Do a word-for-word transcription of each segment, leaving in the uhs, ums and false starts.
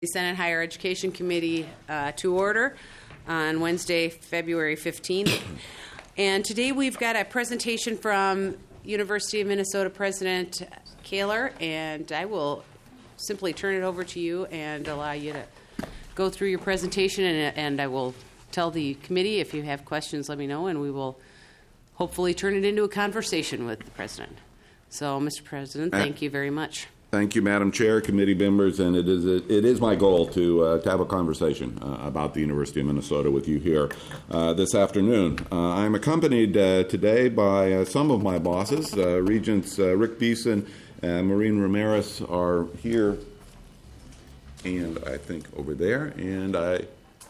The Senate Higher Education Committee uh, to order on Wednesday, February fifteenth. And today we've got a presentation from University of Minnesota President Kaler, and I will simply turn it over to you and allow you to go through your presentation, and, and I will tell the committee if you have questions, let me know, and we will hopefully turn it into a conversation with the President. So, Mister President, thank you very much. Thank you, Madam Chair, committee members, and it is a, it is my goal to uh, to have a conversation uh, about the University of Minnesota with you here uh, this afternoon. Uh, I'm accompanied uh, today by uh, some of my bosses. Uh, Regents uh, Rick Beeson and Maureen Ramirez are here, and I think over there, and I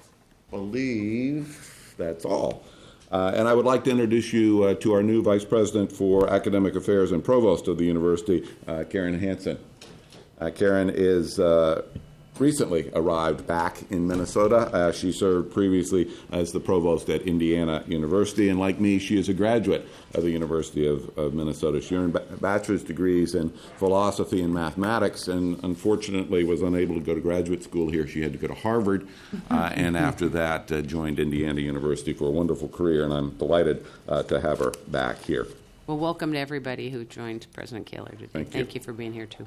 believe that's all. Uh, and I would like to introduce you uh, to our new Vice President for Academic Affairs and Provost of the University, uh, Karen Hansen. Uh, Karen is uh, recently arrived back in Minnesota. Uh, she served previously as the Provost at Indiana University, and like me, she is a graduate of the University of, of Minnesota. She earned ba- bachelor's degrees in philosophy and mathematics, and unfortunately was unable to go to graduate school here. She had to go to Harvard, uh, and after that uh, joined Indiana University for a wonderful career, and I'm delighted uh, to have her back here. Well, welcome to everybody who joined President Kaler today. Thank you. Thank you for being here, too.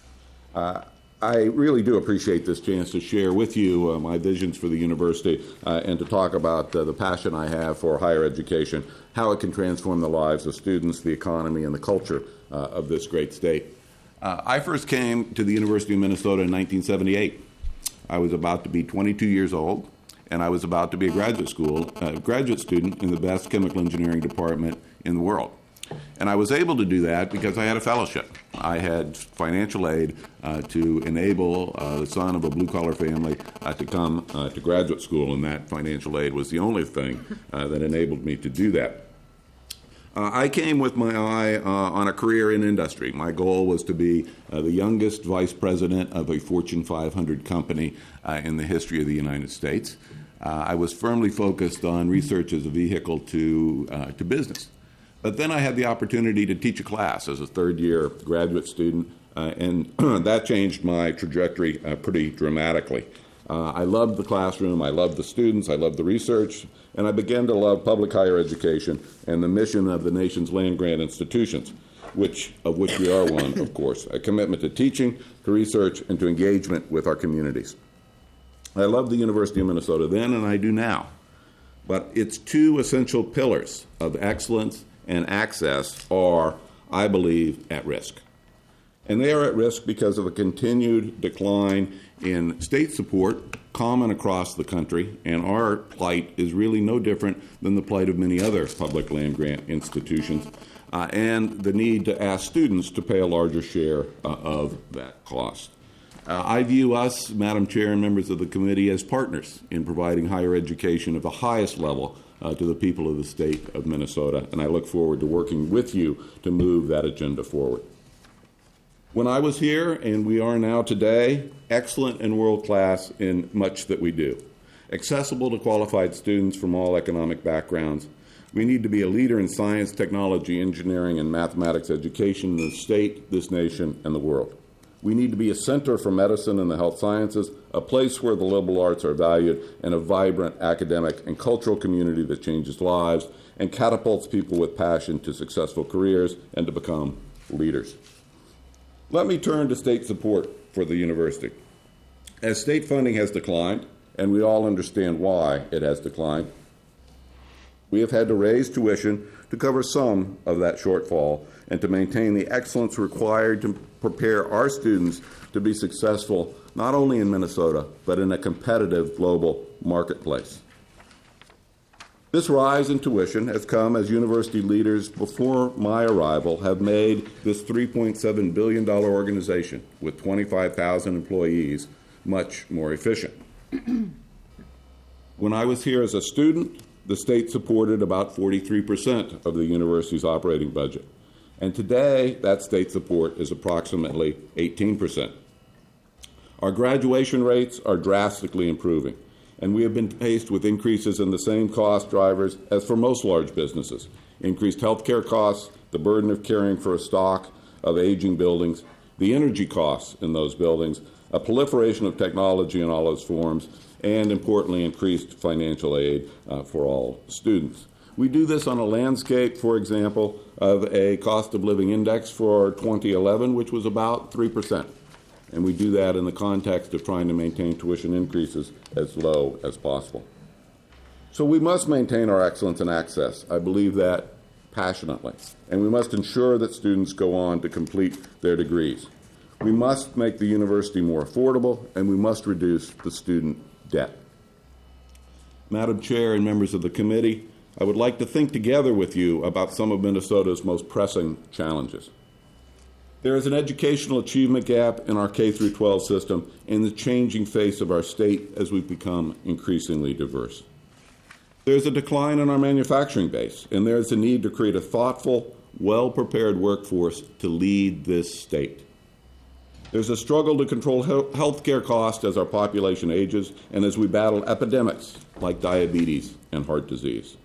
Uh, I really do appreciate this chance to share with you uh, my visions for the university uh, and to talk about uh, the passion I have for higher education, how it can transform the lives of students, the economy, and the culture uh, of this great state. Uh, I first came to the University of Minnesota in nineteen seventy-eight. I was about to be twenty-two years old, and I was about to be a graduate school uh, graduate student in the best chemical engineering department in the world. And I was able to do that because I had a fellowship. I had financial aid uh, to enable uh, the son of a blue-collar family uh, to come uh, to graduate school, and that financial aid was the only thing uh, that enabled me to do that. Uh, I came with my eye uh, on a career in industry. My goal was to be uh, the youngest vice president of a Fortune five hundred company uh, in the history of the United States. Uh, I was firmly focused on research as a vehicle to uh, to business. But then I had the opportunity to teach a class as a third-year graduate student, uh, and that changed my trajectory uh, pretty dramatically. Uh, I loved the classroom, I loved the students, I loved the research, and I began to love public higher education and the mission of the nation's land-grant institutions, which of which we are one, of course, a commitment to teaching, to research, and to engagement with our communities. I loved the University of Minnesota then, and I do now. But its two essential pillars of excellence and access are, I believe, at risk. And they are at risk because of a continued decline in state support common across the country, and our plight is really no different than the plight of many other public land-grant institutions, uh, and the need to ask students to pay a larger share uh, of that cost. Uh, I view us, Madam Chair and members of the committee, as partners in providing higher education of the highest level Uh, to the people of the state of Minnesota, and I look forward to working with you to move that agenda forward. When I was here, and we are now today, excellent and world-class in much that we do. Accessible to qualified students from all economic backgrounds. We need to be a leader in science, technology, engineering, and mathematics education in the state, this nation, and the world. We need to be a center for medicine and the health sciences, a place where the liberal arts are valued, and a vibrant academic and cultural community that changes lives and catapults people with passion to successful careers and to become leaders. Let me turn to state support for the university. As state funding has declined, and we all understand why it has declined, we have had to raise tuition to cover some of that shortfall and to maintain the excellence required to prepare our students to be successful not only in Minnesota, but in a competitive global marketplace. This rise in tuition has come as university leaders before my arrival have made this three point seven billion dollars organization with twenty-five thousand employees much more efficient. When I was here as a student, the state supported about forty-three percent of the university's operating budget. And today, that state support is approximately eighteen percent. Our graduation rates are drastically improving, and we have been faced with increases in the same cost drivers as for most large businesses. Increased health care costs, the burden of caring for a stock of aging buildings, the energy costs in those buildings, a proliferation of technology in all its forms, and importantly, increased financial aid uh, for all students. We do this on a landscape, for example, of a cost of living index for twenty eleven, which was about three percent. And we do that in the context of trying to maintain tuition increases as low as possible. So we must maintain our excellence in access. I believe that passionately. And we must ensure that students go on to complete their degrees. We must make the university more affordable, and we must reduce the student debt. Madam Chair and members of the committee, I would like to think together with you about some of Minnesota's most pressing challenges. There is an educational achievement gap in our K through twelve system and the changing face of our state as we become increasingly diverse. There's a decline in our manufacturing base, and there's a need to create a thoughtful, well-prepared workforce to lead this state. There's a struggle to control health care costs as our population ages and as we battle epidemics like diabetes and heart disease.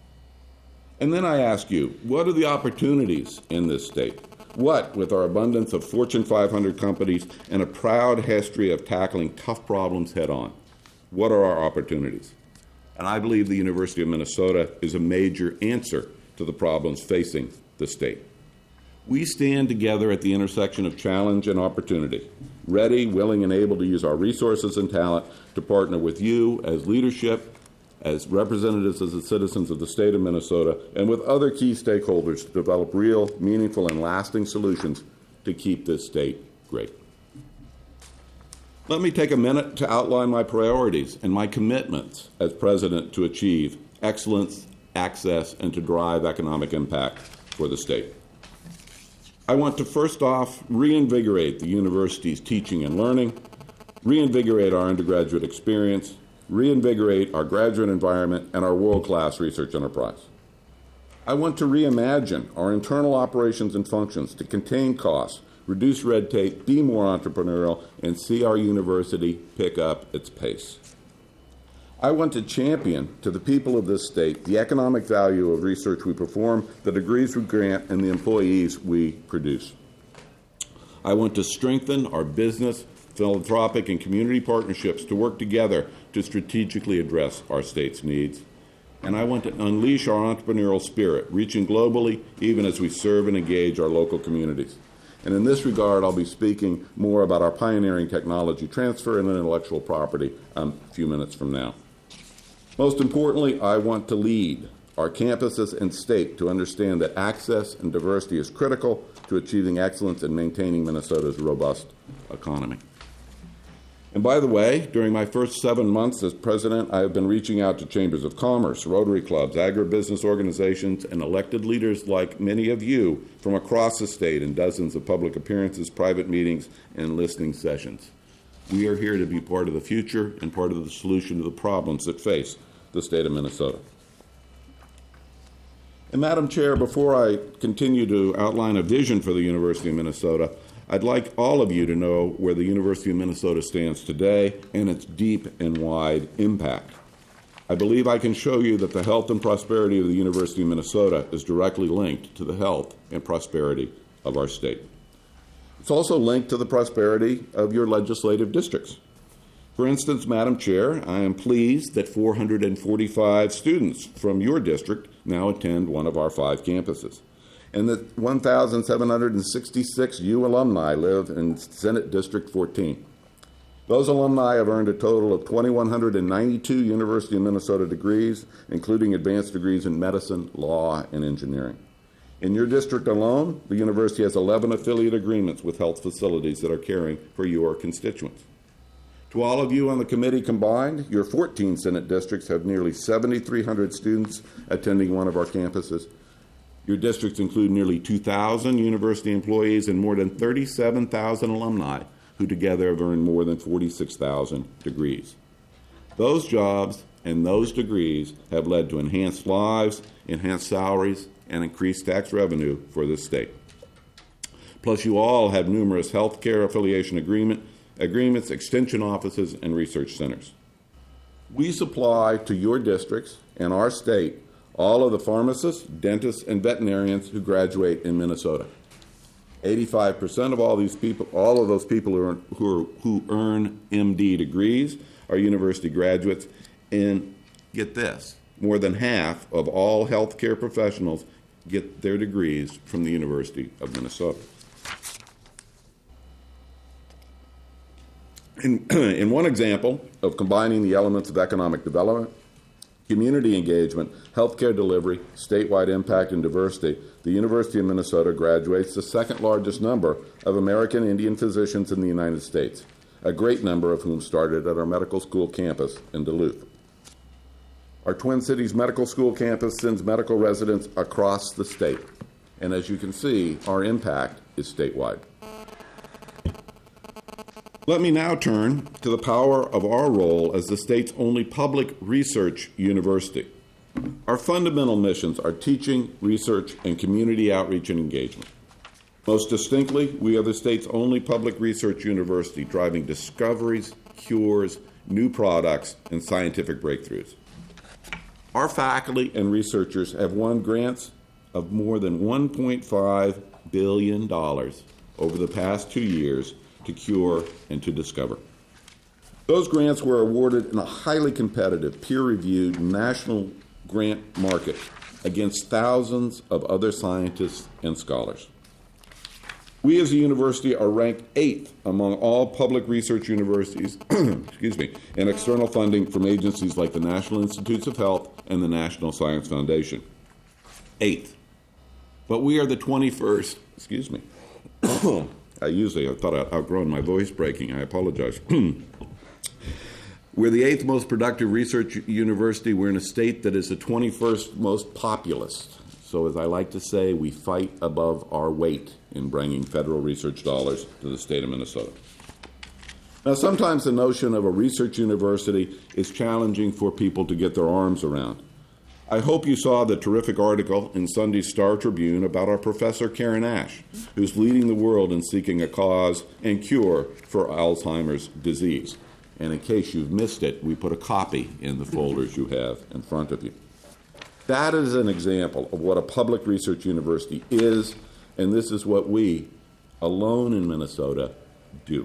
And then I ask you, what are the opportunities in this state? What, with our abundance of Fortune five hundred companies and a proud history of tackling tough problems head-on, what are our opportunities? And I believe the University of Minnesota is a major answer to the problems facing the state. We stand together at the intersection of challenge and opportunity, ready, willing, and able to use our resources and talent to partner with you as leadership, as representatives as the citizens of the state of Minnesota, and with other key stakeholders to develop real, meaningful, and lasting solutions to keep this state great. Let me take a minute to outline my priorities and my commitments as president to achieve excellence, access, and to drive economic impact for the state. I want to first off reinvigorate the university's teaching and learning, reinvigorate our undergraduate experience, reinvigorate our graduate environment, and our world-class research enterprise. I want to reimagine our internal operations and functions to contain costs, reduce red tape, be more entrepreneurial, and see our university pick up its pace. I want to champion to the people of this state the economic value of research we perform, the degrees we grant, and the employees we produce. I want to strengthen our business, philanthropic, and community partnerships to work together to strategically address our state's needs. And I want to unleash our entrepreneurial spirit, reaching globally even as we serve and engage our local communities. And in this regard, I'll be speaking more about our pioneering technology transfer and intellectual property um, a few minutes from now. Most importantly, I want to lead our campuses and state to understand that access and diversity is critical to achieving excellence and maintaining Minnesota's robust economy. And by the way, during my first seven months as president, I have been reaching out to chambers of commerce, Rotary clubs, agribusiness organizations, and elected leaders like many of you from across the state in dozens of public appearances, private meetings, and listening sessions. We are here to be part of the future and part of the solution to the problems that face the state of Minnesota. And Madam Chair, before I continue to outline a vision for the University of Minnesota, I'd like all of you to know where the University of Minnesota stands today and its deep and wide impact. I believe I can show you that the health and prosperity of the University of Minnesota is directly linked to the health and prosperity of our state. It's also linked to the prosperity of your legislative districts. For instance, Madam Chair, I am pleased that four hundred forty-five students from your district now attend one of our five campuses, and that one thousand seven hundred sixty-six U alumni live in Senate District fourteen. Those alumni have earned a total of two thousand one hundred ninety-two University of Minnesota degrees, including advanced degrees in medicine, law, and engineering. In your district alone, the university has eleven affiliate agreements with health facilities that are caring for your constituents. To all of you on the committee combined, your fourteen Senate districts have nearly seven thousand three hundred students attending one of our campuses. Your districts include nearly two thousand university employees and more than thirty-seven thousand alumni who together have earned more than forty-six thousand degrees. Those jobs and those degrees have led to enhanced lives, enhanced salaries, and increased tax revenue for this state. Plus, you all have numerous health care affiliation agreement, agreements, extension offices, and research centers. We supply to your districts and our state all of the pharmacists, dentists, and veterinarians who graduate in Minnesota. eighty-five percent of all these people, all of those people who, earn, who, are, who earn M D degrees are university graduates. And get this, more than half of all healthcare professionals get their degrees from the University of Minnesota. In, in one example of combining the elements of economic development, community engagement, healthcare delivery, statewide impact, and diversity, the University of Minnesota graduates the second largest number of American Indian physicians in the United States, a great number of whom started at our medical school campus in Duluth. Our Twin Cities Medical School campus sends medical residents across the state, and as you can see, our impact is statewide. Let me now turn to the power of our role as the state's only public research university. Our fundamental missions are teaching, research, and community outreach and engagement. Most distinctly, we are the state's only public research university driving discoveries, cures, new products, and scientific breakthroughs. Our faculty and researchers have won grants of more than one point five billion dollars over the past two years to cure and to discover. Those grants were awarded in a highly competitive, peer-reviewed national grant market against thousands of other scientists and scholars. We as a university are ranked eighth among all public research universities excuse me, in external funding from agencies like the National Institutes of Health and the National Science Foundation. Eighth. But we are the twenty-first, excuse me, I usually, I thought I'd outgrown my voice breaking. I apologize. We're the eighth most productive research university. We're in a state that is the twenty-first most populous. So as I like to say, we fight above our weight in bringing federal research dollars to the state of Minnesota. Now, sometimes the notion of a research university is challenging for people to get their arms around. I hope you saw the terrific article in Sunday's Star Tribune about our Professor Karen Ash, who's leading the world in seeking a cause and cure for Alzheimer's disease. And in case you've missed it, we put a copy in the folders you have in front of you. That is an example of what a public research university is, and this is what we, alone in Minnesota, do.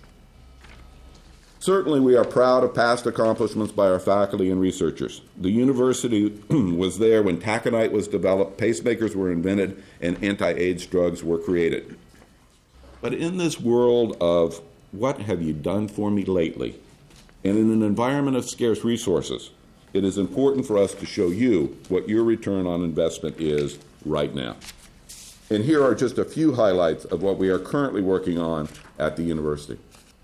Certainly, we are proud of past accomplishments by our faculty and researchers. The university was there when taconite was developed, pacemakers were invented, and anti-AIDS drugs were created. But in this world of what have you done for me lately, and in an environment of scarce resources, it is important for us to show you what your return on investment is right now. And here are just a few highlights of what we are currently working on at the university.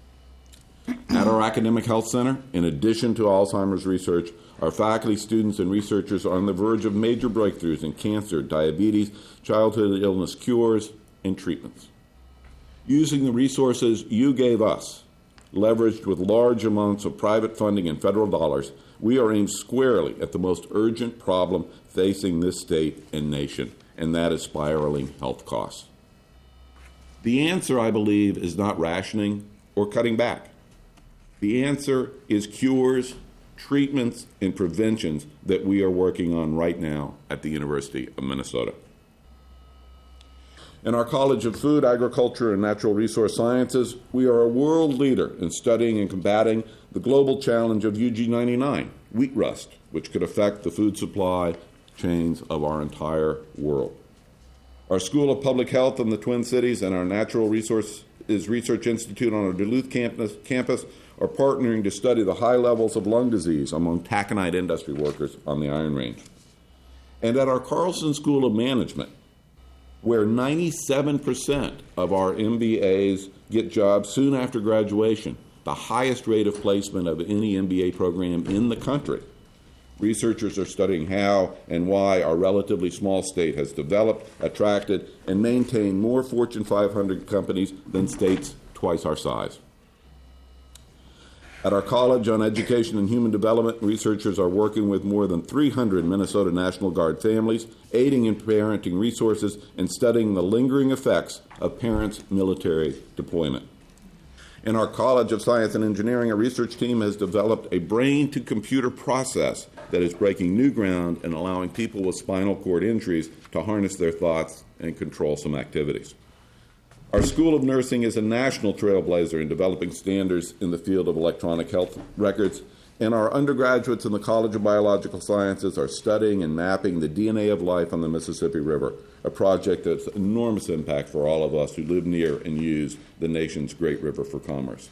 At our Academic Health Center, in addition to Alzheimer's research, our faculty, students, and researchers are on the verge of major breakthroughs in cancer, diabetes, childhood illness cures, and treatments. Using the resources you gave us, leveraged with large amounts of private funding and federal dollars, we are aimed squarely at the most urgent problem facing this state and nation, and that is spiraling health costs. The answer, I believe, is not rationing or cutting back. The answer is cures, treatments, and preventions that we are working on right now at the University of Minnesota. In our College of Food, Agriculture, and Natural Resource Sciences, we are a world leader in studying and combating the global challenge of U G ninety-nine, wheat rust, which could affect the food supply chains of our entire world. Our School of Public Health in the Twin Cities and our Natural Resources Research Institute on our Duluth campus, campus are partnering to study the high levels of lung disease among taconite industry workers on the Iron Range. And at our Carlson School of Management, where ninety-seven percent of our M B As get jobs soon after graduation, the highest rate of placement of any M B A program in the country, researchers are studying how and why our relatively small state has developed, attracted, and maintained more Fortune five hundred companies than states twice our size. At our College on Education and Human Development, researchers are working with more than three hundred Minnesota National Guard families, aiding in parenting resources, and studying the lingering effects of parents' military deployment. In our College of Science and Engineering, a research team has developed a brain-to-computer process that is breaking new ground and allowing people with spinal cord injuries to harness their thoughts and control some activities. Our School of Nursing is a national trailblazer in developing standards in the field of electronic health records, and our undergraduates in the College of Biological Sciences are studying and mapping the D N A of life on the Mississippi River, a project that's enormous impact for all of us who live near and use the nation's great river for commerce.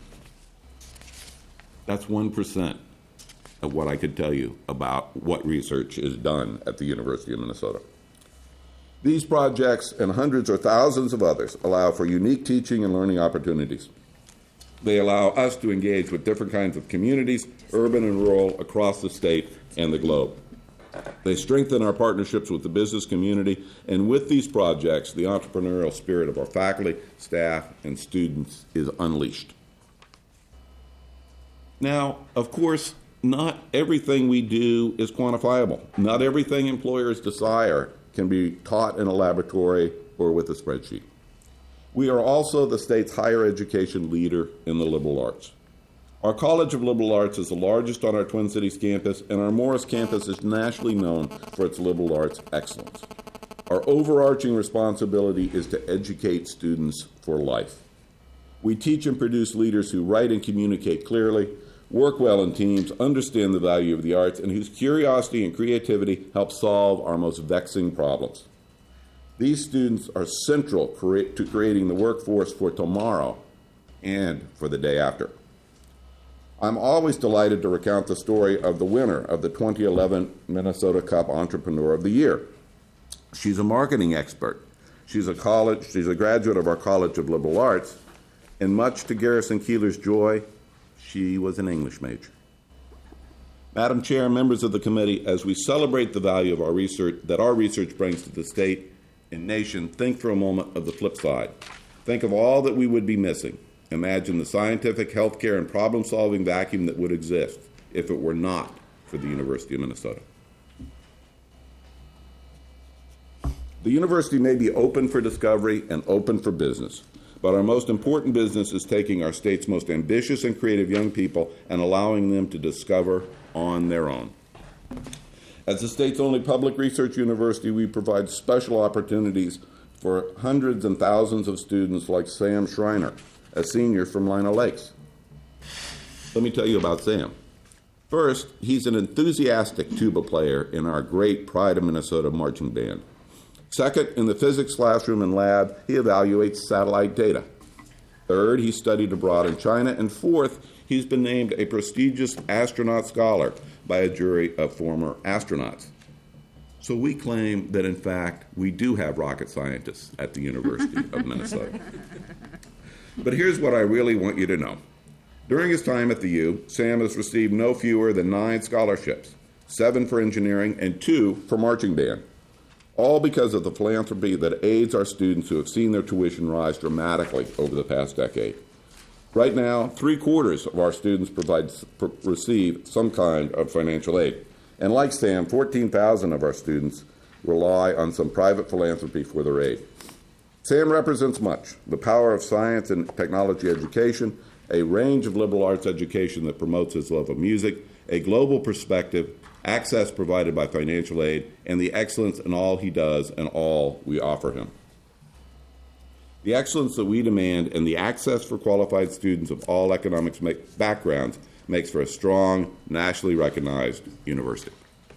That's one percent of what I could tell you about what research is done at the University of Minnesota. These projects and hundreds or thousands of others allow for unique teaching and learning opportunities. They allow us to engage with different kinds of communities, urban and rural, across the state and the globe. They strengthen our partnerships with the business community, and with these projects, the entrepreneurial spirit of our faculty, staff, and students is unleashed. Now, of course, not everything we do is quantifiable. Not everything employers desire can be taught in a laboratory or with a spreadsheet. We are also the state's higher education leader in the liberal arts. Our College of Liberal Arts is the largest on our Twin Cities campus, and our Morris campus is nationally known for its liberal arts excellence. Our overarching responsibility is to educate students for life. We teach and produce leaders who write and communicate clearly, work well in teams, understand the value of the arts, and whose curiosity and creativity help solve our most vexing problems. These students are central to creating the workforce for tomorrow and for the day after. I'm always delighted to recount the story of the winner of the twenty eleven Minnesota Cup Entrepreneur of the Year. She's a marketing expert. She's a college, she's a graduate of our College of Liberal Arts, and much to Garrison Keillor's joy, she was an English major. Madam Chair, members of the committee, as we celebrate the value of our research that our research brings to the state and nation, think for a moment of the flip side. Think of all that we would be missing. Imagine the scientific, healthcare, and problem-solving vacuum that would exist if it were not for the University of Minnesota. The university may be open for discovery and open for business, but our most important business is taking our state's most ambitious and creative young people and allowing them to discover on their own. As the state's only public research university, we provide special opportunities for hundreds and thousands of students like Sam Schreiner, a senior from Lino Lakes. Let me tell you about Sam. First, he's an enthusiastic tuba player in our great Pride of Minnesota marching band. Second, in the physics classroom and lab, he evaluates satellite data. Third, he studied abroad in China. And fourth, he's been named a prestigious astronaut scholar by a jury of former astronauts. So we claim that, in fact, we do have rocket scientists at the University of Minnesota. But here's what I really want you to know. During his time at the U, Sam has received no fewer than nine scholarships, seven for engineering and two for marching band, all because of the philanthropy that aids our students who have seen their tuition rise dramatically over the past decade. Right now, three quarters of our students provide, pr- receive some kind of financial aid. And like Sam, fourteen thousand of our students rely on some private philanthropy for their aid. Sam represents much: the power of science and technology education, a range of liberal arts education that promotes his love of music, a global perspective, access provided by financial aid, and the excellence in all he does and all we offer him. The excellence that we demand and the access for qualified students of all economics make backgrounds makes for a strong, nationally recognized university.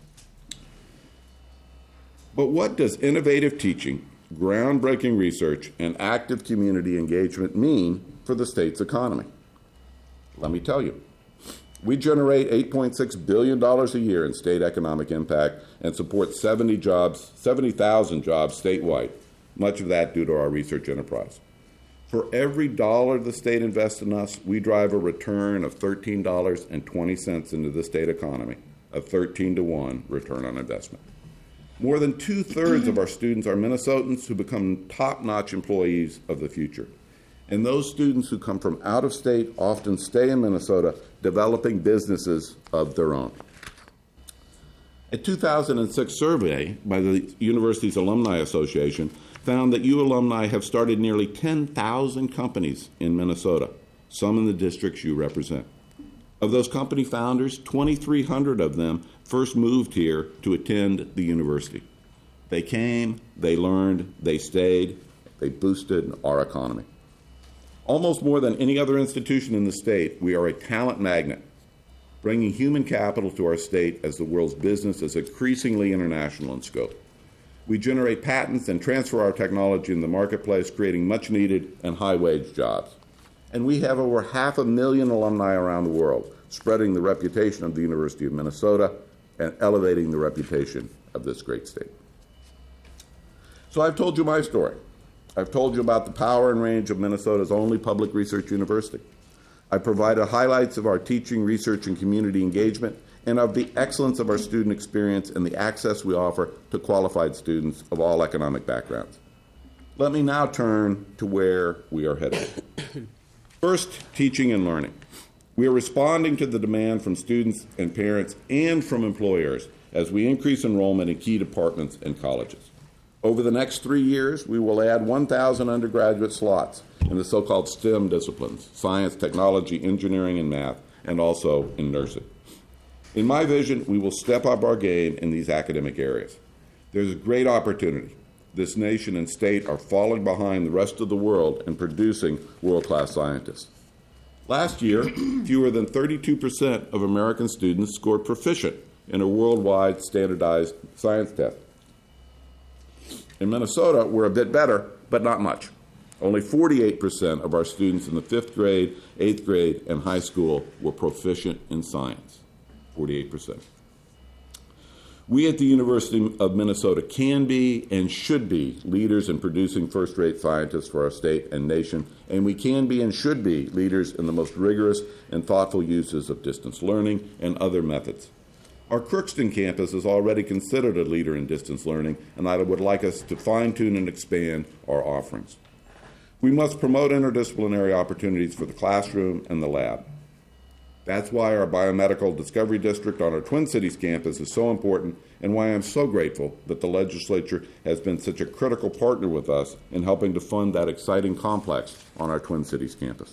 But what does innovative teaching, groundbreaking research, and active community engagement mean for the state's economy? Let me tell you. We generate eight point six billion dollars a year in state economic impact and support seventy jobs, seventy thousand jobs statewide, much of that due to our research enterprise. For every dollar the state invests in us, we drive a return of thirteen dollars and twenty cents into the state economy, a thirteen to one return on investment. More than two-thirds of our students are Minnesotans who become top-notch employees of the future. And those students who come from out of state often stay in Minnesota, developing businesses of their own. A two thousand six survey by the university's Alumni Association found that U alumni have started nearly ten thousand companies in Minnesota, some in the districts you represent. Of those company founders, twenty-three hundred of them first moved here to attend the university. They came, they learned, they stayed, They boosted our economy. Almost more than any other institution in the state, we are a talent magnet, bringing human capital to our state as the world's business is increasingly international in scope. We generate patents and transfer our technology in the marketplace, creating much-needed and high-wage jobs. And we have over half a million alumni around the world, spreading the reputation of the University of Minnesota and elevating the reputation of this great state. So I've told you my story. I've told you about the power and range of Minnesota's only public research university. I've provided highlights of our teaching, research, and community engagement, and of the excellence of our student experience and the access we offer to qualified students of all economic backgrounds. Let me now turn to where we are headed. First, teaching and learning. We are responding to the demand from students and parents and from employers as we increase enrollment in key departments and colleges. Over the next three years, we will add one thousand undergraduate slots in the so-called STEM disciplines, science, technology, engineering, and math, and also in nursing. In my vision, we will step up our game in these academic areas. There's a great opportunity. This nation and state are falling behind the rest of the world in producing world-class scientists. Last year, fewer than thirty-two percent of American students scored proficient in a worldwide standardized science test. In Minnesota, we're a bit better, but not much. Only forty-eight percent of our students in the fifth grade, eighth grade, and high school were proficient in science. forty-eight percent. We at the University of Minnesota can be and should be leaders in producing first-rate scientists for our state and nation, and we can be and should be leaders in the most rigorous and thoughtful uses of distance learning and other methods. Our Crookston campus is already considered a leader in distance learning, and I would like us to fine-tune and expand our offerings. We must promote interdisciplinary opportunities for the classroom and the lab. That's why our Biomedical Discovery District on our Twin Cities campus is so important, and why I'm so grateful that the legislature has been such a critical partner with us in helping to fund that exciting complex on our Twin Cities campus.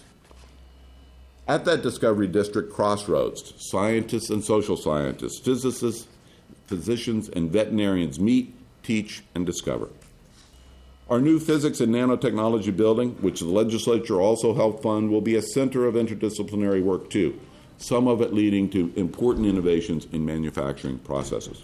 At that Discovery District crossroads, scientists and social scientists, physicists, physicians, and veterinarians meet, teach, and discover. Our new physics and nanotechnology building, which the legislature also helped fund, will be a center of interdisciplinary work too, some of it leading to important innovations in manufacturing processes.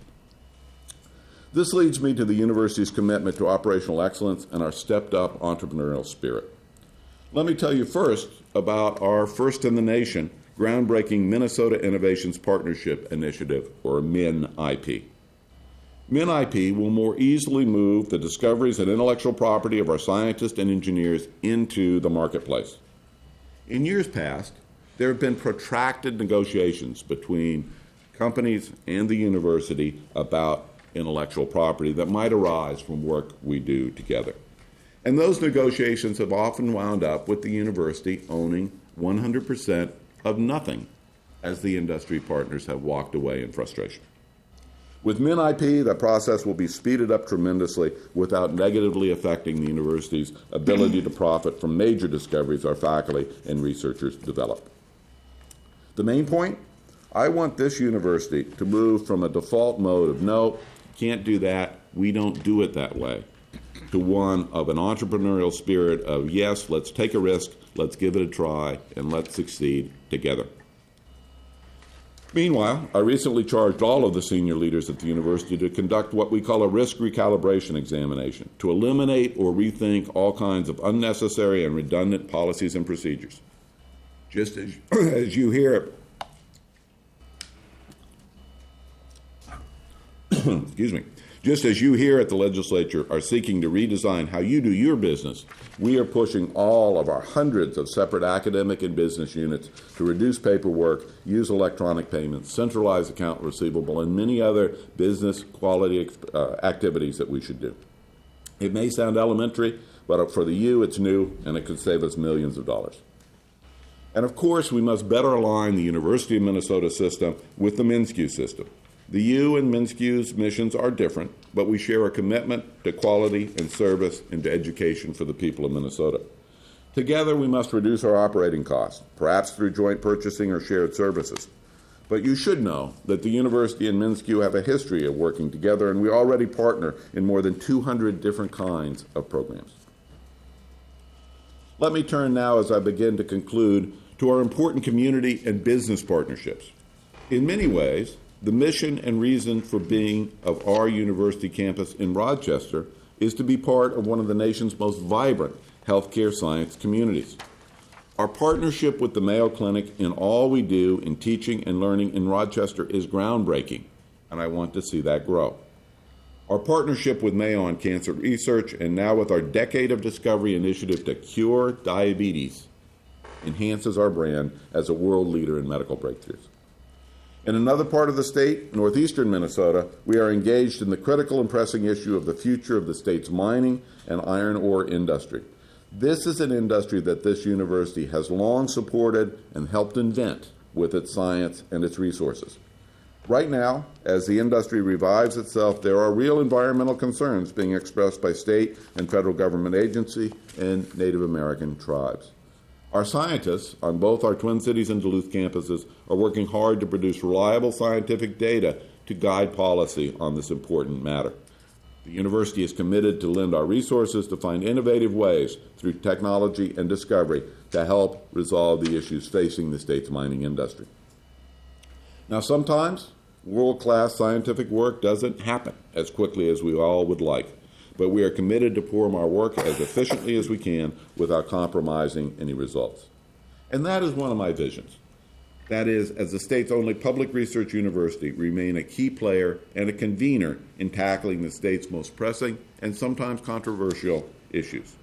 This leads me to the university's commitment to operational excellence and our stepped-up entrepreneurial spirit. Let me tell you first about our first-in-the-nation groundbreaking Minnesota Innovations Partnership Initiative, or MIN-I P. MIN-I P will more easily move the discoveries and intellectual property of our scientists and engineers into the marketplace. In years past, there have been protracted negotiations between companies and the university about intellectual property that might arise from work we do together. And those negotiations have often wound up with the university owning one hundred percent of nothing, as the industry partners have walked away in frustration. With MIN-I P, the process will be speeded up tremendously without negatively affecting the university's ability to profit from major discoveries our faculty and researchers develop. The main point? I want this university to move from a default mode of no, can't do that, we don't do it that way, to one of an entrepreneurial spirit of yes, let's take a risk, let's give it a try, and let's succeed together. Meanwhile, I recently charged all of the senior leaders at the university to conduct what we call a risk recalibration examination, to eliminate or rethink all kinds of unnecessary and redundant policies and procedures. Just as, as you hear, excuse me, just as you here at the legislature are seeking to redesign how you do your business, we are pushing all of our hundreds of separate academic and business units to reduce paperwork, use electronic payments, centralize account receivable, and many other business quality uh, activities that we should do. It may sound elementary, but for the U, it's new, and it could save us millions of dollars. And of course, we must better align the University of Minnesota system with the MnSCU system. The U and MnSCU's missions are different, but we share a commitment to quality and service and to education for the people of Minnesota. Together, we must reduce our operating costs, perhaps through joint purchasing or shared services. But you should know that the university and MnSCU have a history of working together, and we already partner in more than two hundred different kinds of programs. Let me turn now, as I begin to conclude, to our important community and business partnerships. In many ways, the mission and reason for being of our university campus in Rochester is to be part of one of the nation's most vibrant healthcare science communities. Our partnership with the Mayo Clinic in all we do in teaching and learning in Rochester is groundbreaking, and I want to see that grow. Our partnership with Mayo on cancer research, and now with our Decade of Discovery initiative to cure diabetes, enhances our brand as a world leader in medical breakthroughs. In another part of the state, northeastern Minnesota, we are engaged in the critical and pressing issue of the future of the state's mining and iron ore industry. This is an industry that this university has long supported and helped invent with its science and its resources. Right now, as the industry revives itself, there are real environmental concerns being expressed by state and federal government agency and Native American tribes. Our scientists on both our Twin Cities and Duluth campuses are working hard to produce reliable scientific data to guide policy on this important matter. The university is committed to lend our resources to find innovative ways through technology and discovery to help resolve the issues facing the state's mining industry. Now, sometimes world-class scientific work doesn't happen as quickly as we all would like, but we are committed to perform our work as efficiently as we can without compromising any results. And that is one of my visions. That is, as the state's only public research university, remain a key player and a convener in tackling the state's most pressing and sometimes controversial issues.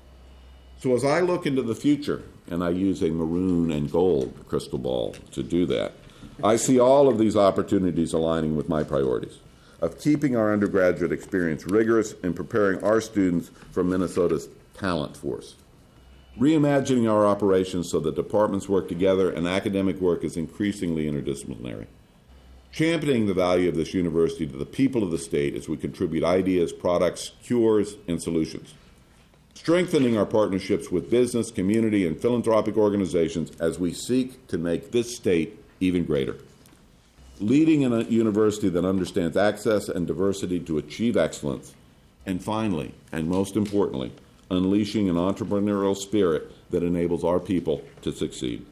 So as I look into the future, and I use a maroon and gold crystal ball to do that, I see all of these opportunities aligning with my priorities of keeping our undergraduate experience rigorous and preparing our students for Minnesota's talent force, reimagining our operations so that departments work together and academic work is increasingly interdisciplinary, championing the value of this university to the people of the state as we contribute ideas, products, cures, and solutions, strengthening our partnerships with business, community, and philanthropic organizations as we seek to make this state even greater, leading in a university that understands access and diversity to achieve excellence, and finally, and most importantly, unleashing an entrepreneurial spirit that enables our people to succeed.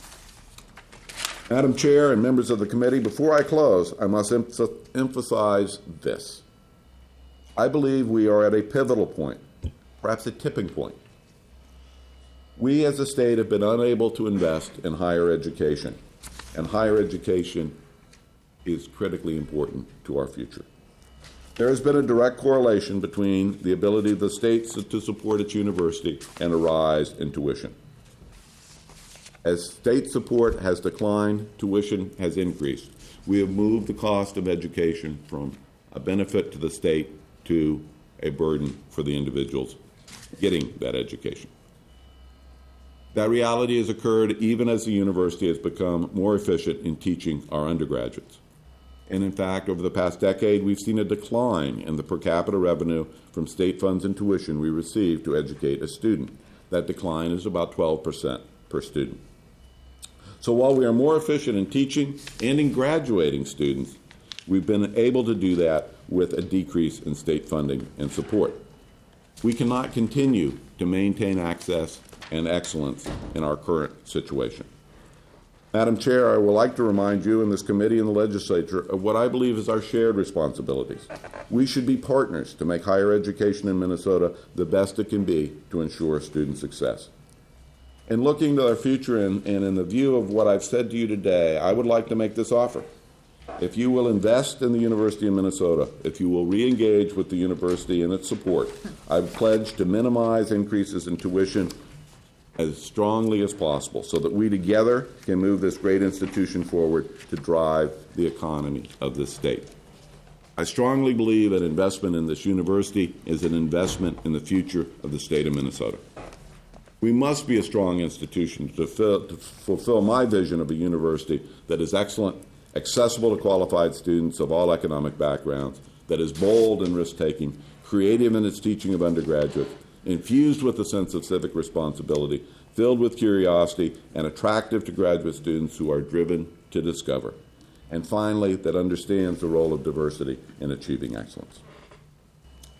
Madam Chair and members of the committee, before I close, I must em- emphasize this. I believe we are at a pivotal point, perhaps a tipping point. We as a state have been unable to invest in higher education, and higher education is critically important to our future. There has been a direct correlation between the ability of the state to support its university and a rise in tuition. As state support has declined, tuition has increased. We have moved the cost of education from a benefit to the state to a burden for the individuals getting that education. That reality has occurred even as the university has become more efficient in teaching our undergraduates. And in fact, over the past decade, we've seen a decline in the per capita revenue from state funds and tuition we receive to educate a student. That decline is about twelve percent per student. So while we are more efficient in teaching and in graduating students, we've been able to do that with a decrease in state funding and support. We cannot continue to maintain access and excellence in our current situation. Madam Chair, I would like to remind you and this committee and the legislature of what I believe is our shared responsibilities. We should be partners to make higher education in Minnesota the best it can be to ensure student success. In looking to our future and, and in the view of what I've said to you today, I would like to make this offer. If you will invest in the University of Minnesota, if you will re-engage with the university and its support, I've pledged to minimize increases in tuition as strongly as possible so that we together can move this great institution forward to drive the economy of this state. I strongly believe that investment in this university is an investment in the future of the state of Minnesota. We must be a strong institution to, fill, to fulfill my vision of a university that is excellent, accessible to qualified students of all economic backgrounds, that is bold in risk-taking, creative in its teaching of undergraduates, infused with a sense of civic responsibility, filled with curiosity, and attractive to graduate students who are driven to discover. And finally, that understands the role of diversity in achieving excellence.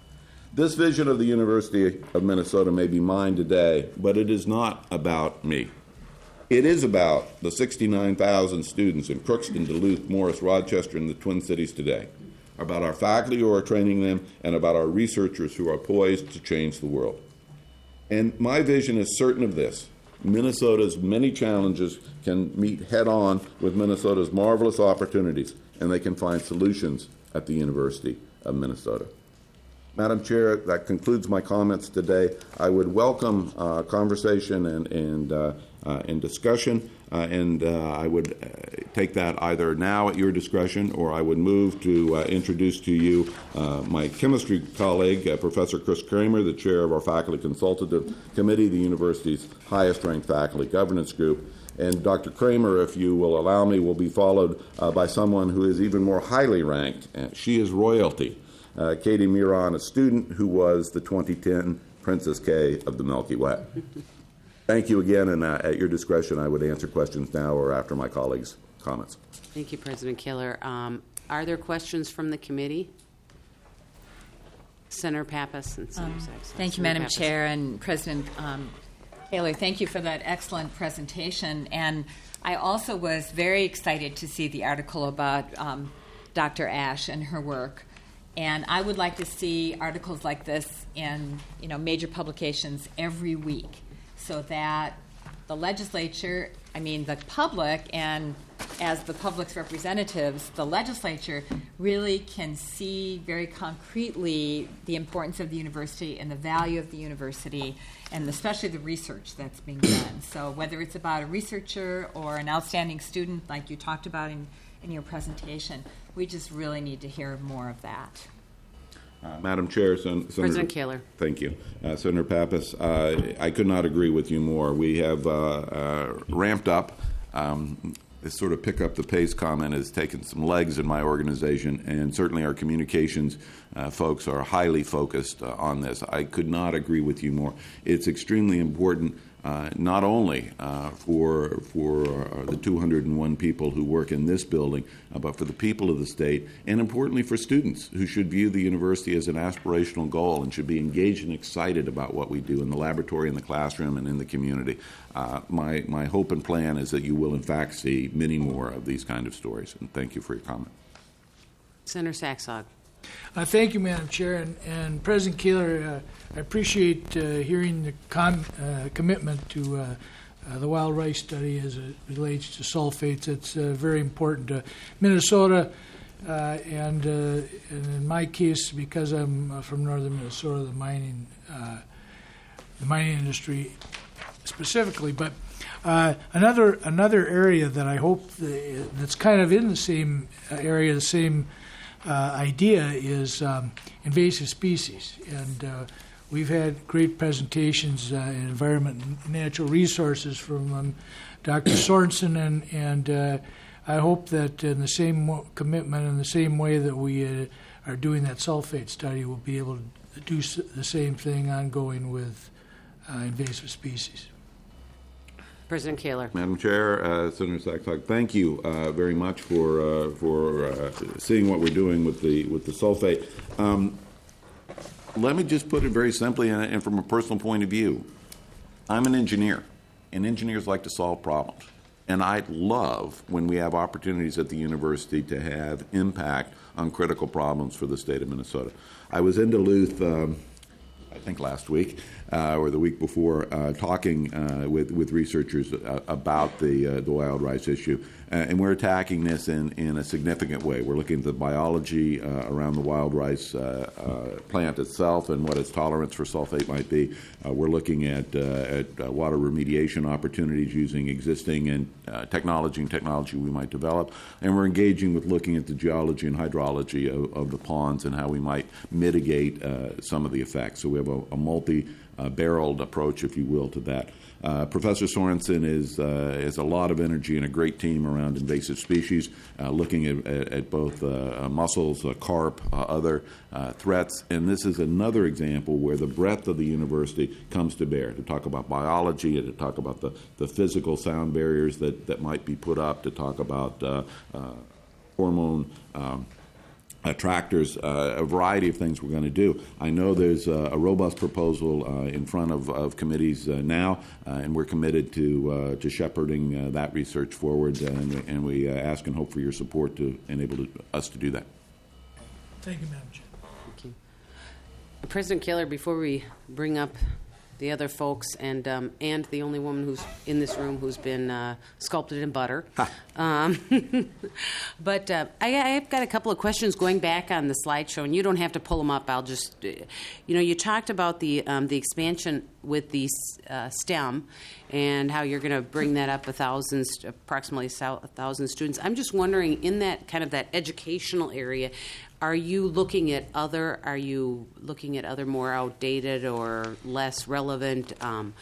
This vision of the University of Minnesota may be mine today, but it is not about me. It is about the sixty-nine thousand students in Crookston, Duluth, Morris, Rochester, and the Twin Cities today, about our faculty who are training them, and about our researchers who are poised to change the world. And my vision is certain of this. Minnesota's many challenges can meet head-on with Minnesota's marvelous opportunities, and they can find solutions at the University of Minnesota. Madam Chair, that concludes my comments today. I would welcome uh, conversation and, and, uh, uh, and discussion, uh, and uh, I would uh, take that either now at your discretion, or I would move to uh, introduce to you uh, my chemistry colleague, uh, Professor Chris Kramer, the chair of our Faculty Consultative Committee, the university's highest-ranked faculty governance group. And Doctor Kramer, if you will allow me, will be followed uh, by someone who is even more highly ranked. Uh, she is royalty. Uh, Katie Miron, a student who was the twenty ten Princess K of the Milky Way. Thank you again, and uh, at your discretion, I would answer questions now or after my colleagues' comments. Thank you, President Kaler. Um, are there questions from the committee? Senator Pappas and Senator Um, Sachs. thank you, Senator Madam Pappas. Chair and President um, Kaler. Thank you for that excellent presentation. And I also was very excited to see the article about um, Doctor Ash and her work. And I would like to see articles like this in, you know, major publications every week, so that the legislature, I mean the public, and as the public's representatives, the legislature really can see very concretely the importance of the university and the value of the university, and especially the research that's being done. So whether it's about a researcher or an outstanding student, like you talked about in, in your presentation, we just really need to hear more of that. Uh, Madam Chair, Sen- Senator, President Kaler. Thank you. Uh, Senator Pappas, uh, I could not agree with you more. We have uh, uh, ramped up. Um, this sort of pick up the pace comment has taken some legs in my organization, and certainly our communications uh, folks are highly focused uh, on this. I could not agree with you more. It's extremely important. Uh, not only uh, for for uh, the two hundred one people who work in this building, uh, but for the people of the state, and importantly for students who should view the university as an aspirational goal and should be engaged and excited about what we do in the laboratory, in the classroom, and in the community. Uh, my, my hope and plan is that you will, in fact, see many more of these kind of stories, and thank you for your comment. Senator Saxog. Uh, thank you, Madam Chair, and, and President Kaler. Uh, I appreciate uh, hearing the com- uh, commitment to uh, uh, the wild rice study as it relates to sulfates. It's uh, very important to Minnesota, uh, and, uh, and in my case, because I'm uh, from northern Minnesota, the mining, uh, the mining industry specifically. But uh, another another area that I hope the, that's kind of in the same area, the same. Uh, idea is um, invasive species, and uh, we've had great presentations uh, in environment and natural resources from um, Doctor Sorensen, and, and uh, I hope that in the same mo- commitment, in the same way that we uh, are doing that sulfate study, we'll be able to do s- the same thing ongoing with uh, invasive species. President Kaler. Madam Chair, uh, Senator Saxog, thank you uh, very much for uh, for uh, seeing what we're doing with the with the sulfate. Um, let me just put it very simply, and, and from a personal point of view, I'm an engineer, and engineers like to solve problems. And I love when we have opportunities at the university to have impact on critical problems for the state of Minnesota. I was in Duluth. Um, I think last week uh, or the week before, uh, talking uh, with with researchers uh, about the uh, the wild rice issue, uh, and we're attacking this in, in a significant way. We're looking at the biology uh, around the wild rice uh, uh, plant itself and what its tolerance for sulfate might be. Uh, we're looking at uh, at uh, water remediation opportunities using existing and uh, technology and technology we might develop, and we're engaging with looking at the geology and hydrology of, of the ponds and how we might mitigate uh, some of the effects. So we have a, a multi-barreled uh, approach, if you will, to that. Uh, Professor Sorensen is uh, is a lot of energy and a great team around invasive species, uh, looking at, at, at both uh, mussels, uh, carp, uh, other uh, threats. And this is another example where the breadth of the university comes to bear to talk about biology and to talk about the, the physical sound barriers that, that might be put up, to talk about uh, uh, hormone um, Uh, tractors, uh, a variety of things we're going to do. I know there's uh, a robust proposal uh, in front of, of committees uh, now, uh, and we're committed to uh, to shepherding uh, that research forward, uh, and, and we uh, ask and hope for your support to enable to, us to do that. Thank you, Madam Chair. Thank you. President Kaler, before we bring up the other folks, and um, and the only woman who's in this room who's been uh, sculpted in butter. Um, but uh, I, I've got a couple of questions going back on the slideshow, and you don't have to pull them up. I'll just, uh, you know, you talked about the um, the expansion with the uh, STEM and how you're going to bring that up a thousand, approximately a thousand students. I'm just wondering, in that kind of that educational area, are you looking at other? Are you looking at other more outdated or less relevant um,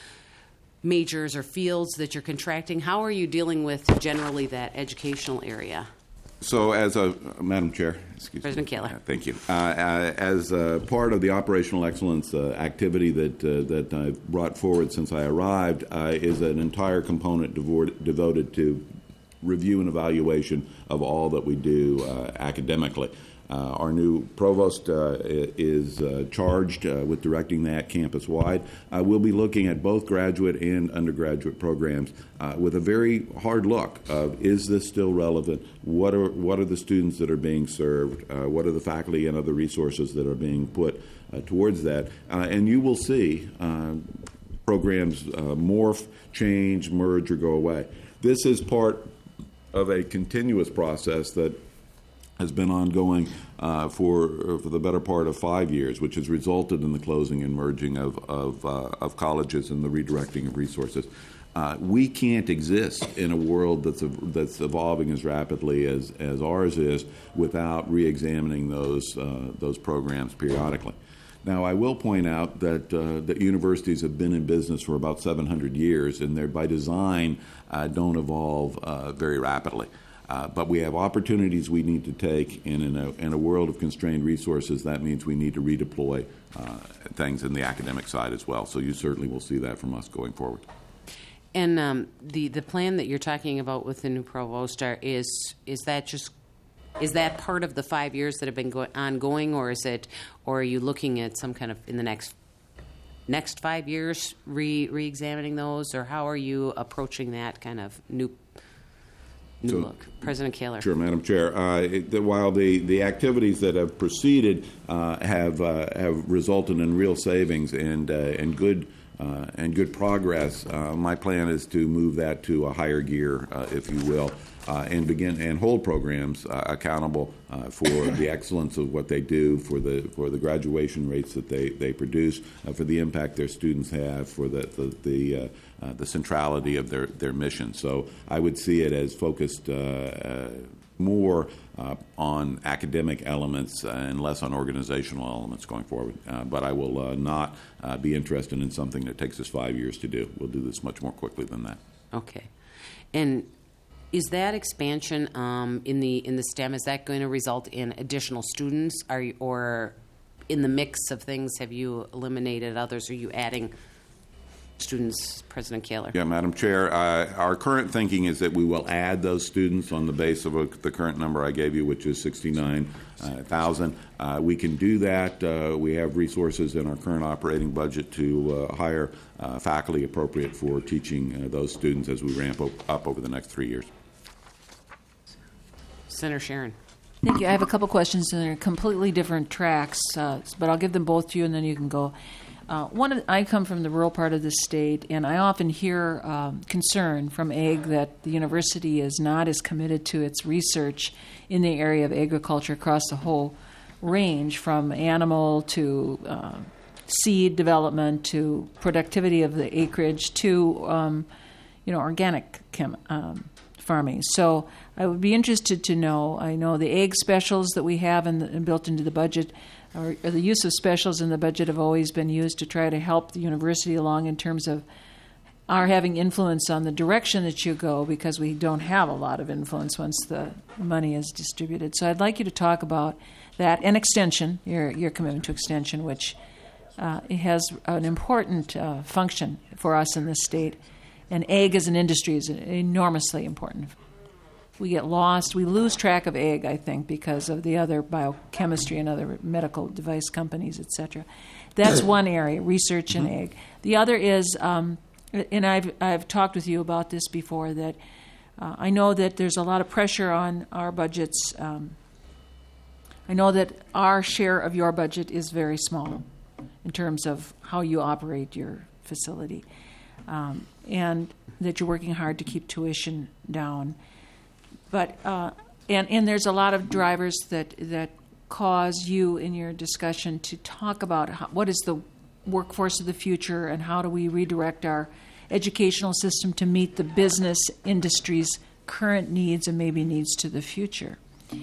majors or fields that you're contracting? How are you dealing with generally that educational area? So, as a Madam Chair, excuse President me, Kaler. Uh, thank you. Uh, uh, as uh, part of the operational excellence uh, activity that uh, that I've brought forward since I arrived, uh, is an entire component devoted, devoted to review and evaluation of all that we do uh, academically. Uh, our new provost uh, is uh, charged uh, with directing that campus-wide. Uh, we'll be looking at both graduate and undergraduate programs uh, with a very hard look of, is this still relevant? What are what are the students that are being served? Uh, what are the faculty and other resources that are being put uh, towards that? Uh, and you will see uh, programs uh, morph, change, merge, or go away. This is part of a continuous process that has been ongoing uh, for for the better part of five years, which has resulted in the closing and merging of of, uh, of colleges and the redirecting of resources. Uh, we can't exist in a world that's that's evolving as rapidly as, as ours is without re-examining those uh, those programs periodically. Now, I will point out that uh, that universities have been in business for about seven hundred years, and they're by design uh, don't evolve uh, very rapidly. Uh, but we have opportunities we need to take, and in a, in a world of constrained resources, that means we need to redeploy uh, things in the academic side as well. So you certainly will see that from us going forward. And um, the the plan that you're talking about with the new provost are, is is that just is that part of the five years that have been go- ongoing, or is it, or are you looking at some kind of in the next next five years re re-examining those, or how are you approaching that kind of new? New So, look. President Kaler. Sure, Madam Chair. Uh, it, the, while the, the activities that have proceeded uh, have uh, have resulted in real savings and uh, and good uh, and good progress, uh, my plan is to move that to a higher gear, uh, if you will, uh, and begin and hold programs uh, accountable uh, for the excellence of what they do, for the for the graduation rates that they they produce, uh, for the impact their students have, for the the, the uh, Uh, the centrality of their, their mission. So I would see it as focused uh, uh, more uh, on academic elements and less on organizational elements going forward. Uh, but I will uh, not uh, be interested in something that takes us five years to do. We'll do this much more quickly than that. Okay. And is that expansion um, in the in the STEM, is that going to result in additional students? Are you, or in the mix of things, have you eliminated others? Are you adding students, President Kaler? Yeah, Madam Chair, uh, our current thinking is that we will add those students on the base of a, the current number I gave you, which is sixty-nine thousand. Uh, we can do that. Uh, we have resources in our current operating budget to uh, hire uh, faculty appropriate for teaching uh, those students as we ramp up over the next three years. Senator Sharon. Thank you. I have a couple questions, and they're completely different tracks, uh, but I'll give them both to you, and then you can go. Uh, one, of, I come from the rural part of the state, and I often hear um, concern from A G that the university is not as committed to its research in the area of agriculture across the whole range, from animal to uh, seed development to productivity of the acreage to, um, you know, organic chem, um, farming. So I would be interested to know. I know the A G specials that we have in the, and built into the budget. Or the use of specials in the budget have always been used to try to help the university along in terms of our having influence on the direction that you go, because we don't have a lot of influence once the money is distributed. So I'd like you to talk about that and extension, your your commitment to extension, which uh, it has an important uh, function for us in this state. And A G as an industry is enormously important. we get lost. We lose track of ag, I think, because of the other biochemistry and other medical device companies, et cetera. That's one area, research in ag. The other is, um, and I've I've talked with you about this before, that uh, I know that there's a lot of pressure on our budgets. Um, I know that our share of your budget is very small in terms of how you operate your facility, um, and that you're working hard to keep tuition down. But uh, and and there's a lot of drivers that that cause you in your discussion to talk about how, what is the workforce of the future and how do we redirect our educational system to meet the business industry's current needs and maybe needs to the future.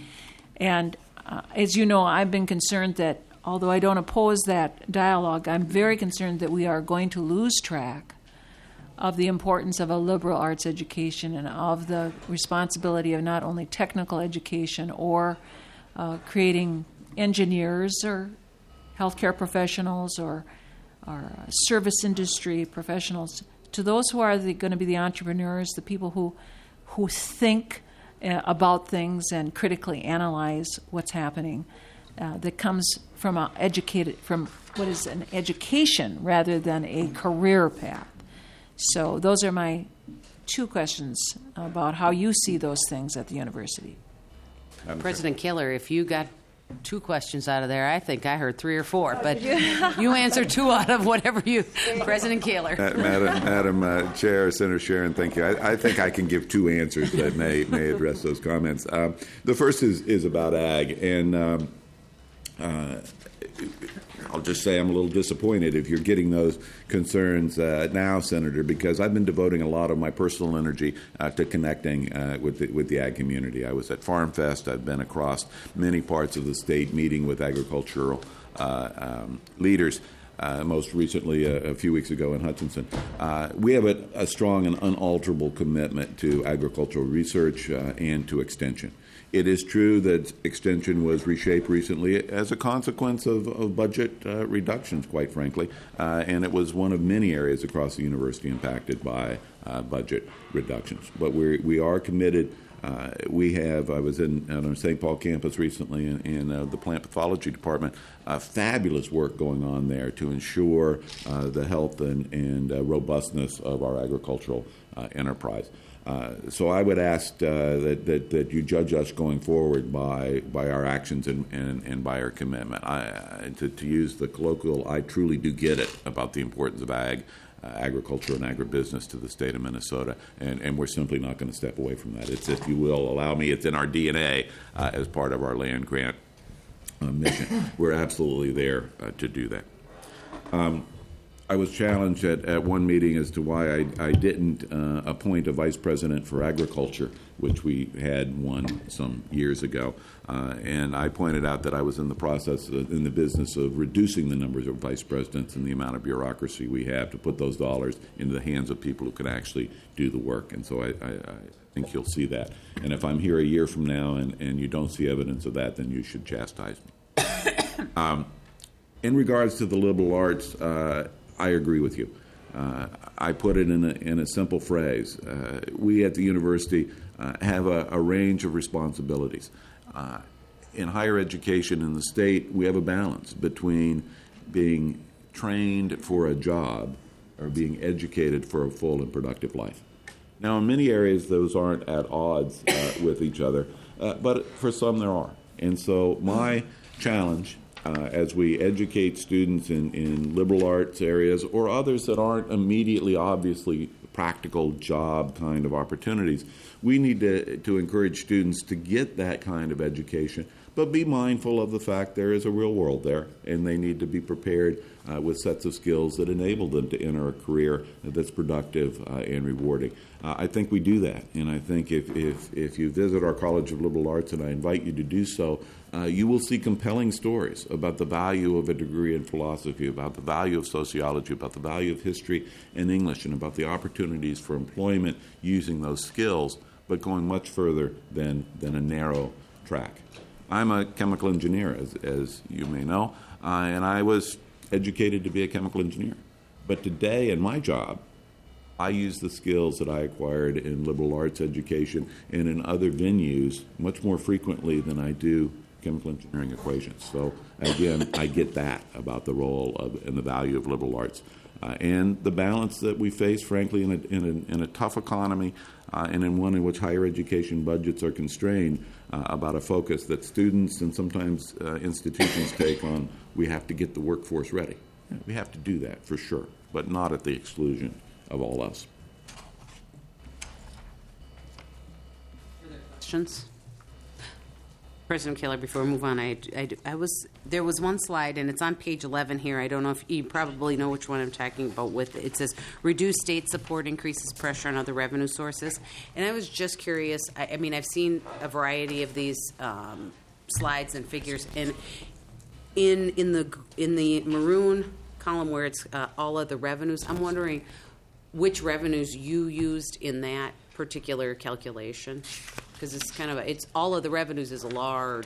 And uh, as you know, I've been concerned that although I don't oppose that dialogue, I'm very concerned that we are going to lose track of the importance of a liberal arts education and of the responsibility of not only technical education or uh, creating engineers or healthcare professionals or, or service industry professionals, to those who are going to be the entrepreneurs, the people who who think uh, about things and critically analyze what's happening. Uh, that comes from a educated from what is an education rather than a career path. So those are my two questions about how you see those things at the university. President Kaler, if you got two questions out of there, I think I heard three or four, but you answered two out of whatever you, President Kaler. Uh, Madam, Madam uh, Chair, Senator Sharon, thank you. I, I think I can give two answers that may may address those comments. Um, the first is, is about ag, and um, uh, I'll just say I'm a little disappointed if you're getting those concerns uh, now, Senator, because I've been devoting a lot of my personal energy uh, to connecting uh, with the, with the ag community. I was at Farm Fest. I've been across many parts of the state meeting with agricultural uh, um, leaders. Uh, most recently, uh, a few weeks ago in Hutchinson. Uh, we have a, a strong and unalterable commitment to agricultural research uh, and to extension. It is true that extension was reshaped recently as a consequence of, of budget uh, reductions, quite frankly, uh, and it was one of many areas across the university impacted by uh, budget reductions. But we we are committed. Uh, we have, I was in on our Saint Paul campus recently in, in uh, the plant pathology department, uh, fabulous work going on there to ensure uh, the health and, and uh, robustness of our agricultural uh, enterprise. Uh, so I would ask uh, that, that, that you judge us going forward by by our actions and, and, and by our commitment. I, to, to use the colloquial, I truly do get it about the importance of ag, uh, agriculture and agribusiness to the state of Minnesota, and, and we're simply not going to step away from that. It's, if you will, allow me, it's in our D N A uh, as part of our land grant uh, mission. We're absolutely there uh, to do that. Um, I was challenged at, at one meeting as to why I, I didn't uh, appoint a vice president for agriculture, which we had one some years ago. Uh, and I pointed out that I was in the process, of, in the business of reducing the numbers of vice presidents and the amount of bureaucracy we have to put those dollars into the hands of people who can actually do the work. And so I, I, I think you'll see that. And if I'm here a year from now and, and you don't see evidence of that, then you should chastise me. um, in regards to the liberal arts, uh, I agree with you. Uh, I put it in a, in a simple phrase. Uh, we at the university uh, have a, a range of responsibilities. Uh, in higher education in the state, we have a balance between being trained for a job or being educated for a full and productive life. Now, in many areas, those aren't at odds uh, with each other, uh, but for some there are. And so my challenge Uh, as we educate students in, in liberal arts areas or others that aren't immediately, obviously, practical job kind of opportunities, we need to, to encourage students to get that kind of education, but be mindful of the fact there is a real world there, and they need to be prepared uh, with sets of skills that enable them to enter a career that's productive uh, and rewarding. Uh, I think we do that, and I think if, if, if you visit our College of Liberal Arts, and I invite you to do so, Uh, you will see compelling stories about the value of a degree in philosophy, about the value of sociology, about the value of history and English, and about the opportunities for employment using those skills, but going much further than, than a narrow track. I'm a chemical engineer, as, as you may know, uh, and I was educated to be a chemical engineer. But today in my job, I use the skills that I acquired in liberal arts education and in other venues much more frequently than I do chemical engineering equations. So again, I get that about the role of and the value of liberal arts. Uh, and the balance that we face, frankly, in a, in a, in a tough economy uh, and in one in which higher education budgets are constrained, uh, about a focus that students and sometimes uh, institutions take on, we have to get the workforce ready. Yeah, we have to do that for sure, but not at the exclusion of all else. Questions? President Kaler, before we move on, I, I, I was there was one slide, and it's on page eleven here. I don't know if you probably know which one I'm talking about. With it says reduce state support increases pressure on other revenue sources, and I was just curious. I, I mean, I've seen a variety of these um, slides and figures, and in in the in the maroon column where it's uh, all of the revenues, I'm wondering which revenues you used in that particular calculation, because it's kind of a, it's all of the revenues is a large.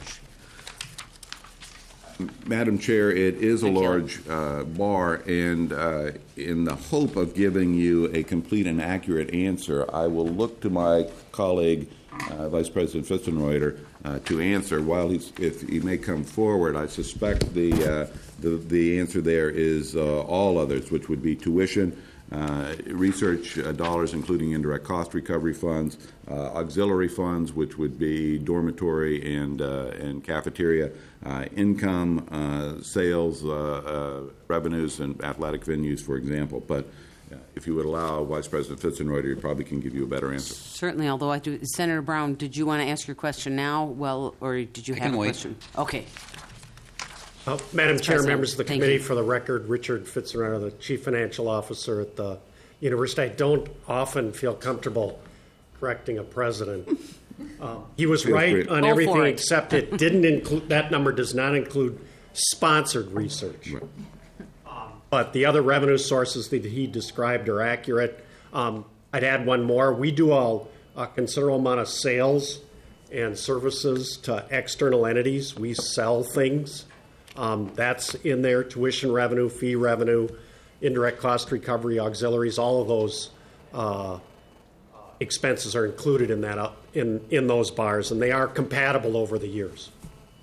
Madam Chair, it is a Thank you. large uh, bar, and uh, in the hope of giving you a complete and accurate answer, I will look to my colleague, uh, Vice President Fitzenreuter, uh, to answer. While he's, if he may come forward, I suspect the uh, the, the answer there is uh, all others, which would be tuition, Uh, research uh, dollars, including indirect cost recovery funds, uh, auxiliary funds, which would be dormitory and uh, and cafeteria, uh, income, uh, sales, uh, uh, revenues, and athletic venues, for example. But uh, if you would allow Vice President Fitzenreuter, he probably can give you a better answer. Certainly, although I do, Senator Brown, did you want to ask your question now? Well, or did you I have can a wait. question? Okay. Uh, Madam Chair, President, members of the thank committee, you. for the record, Richard Fitzenreuter, the Chief Financial Officer at the University. I don't often feel comfortable correcting a president. Uh, he was Feel right free. on Go for everything it. except it didn't include, that number does not include sponsored research. Right. But the other revenue sources that he described are accurate. Um, I'd add one more. We do a, a considerable amount of sales and services to external entities. We sell things. Um, that's in there, tuition revenue, fee revenue, indirect cost recovery, auxiliaries, all of those uh, expenses are included in that uh, in, in those bars, and they are compatible over the years.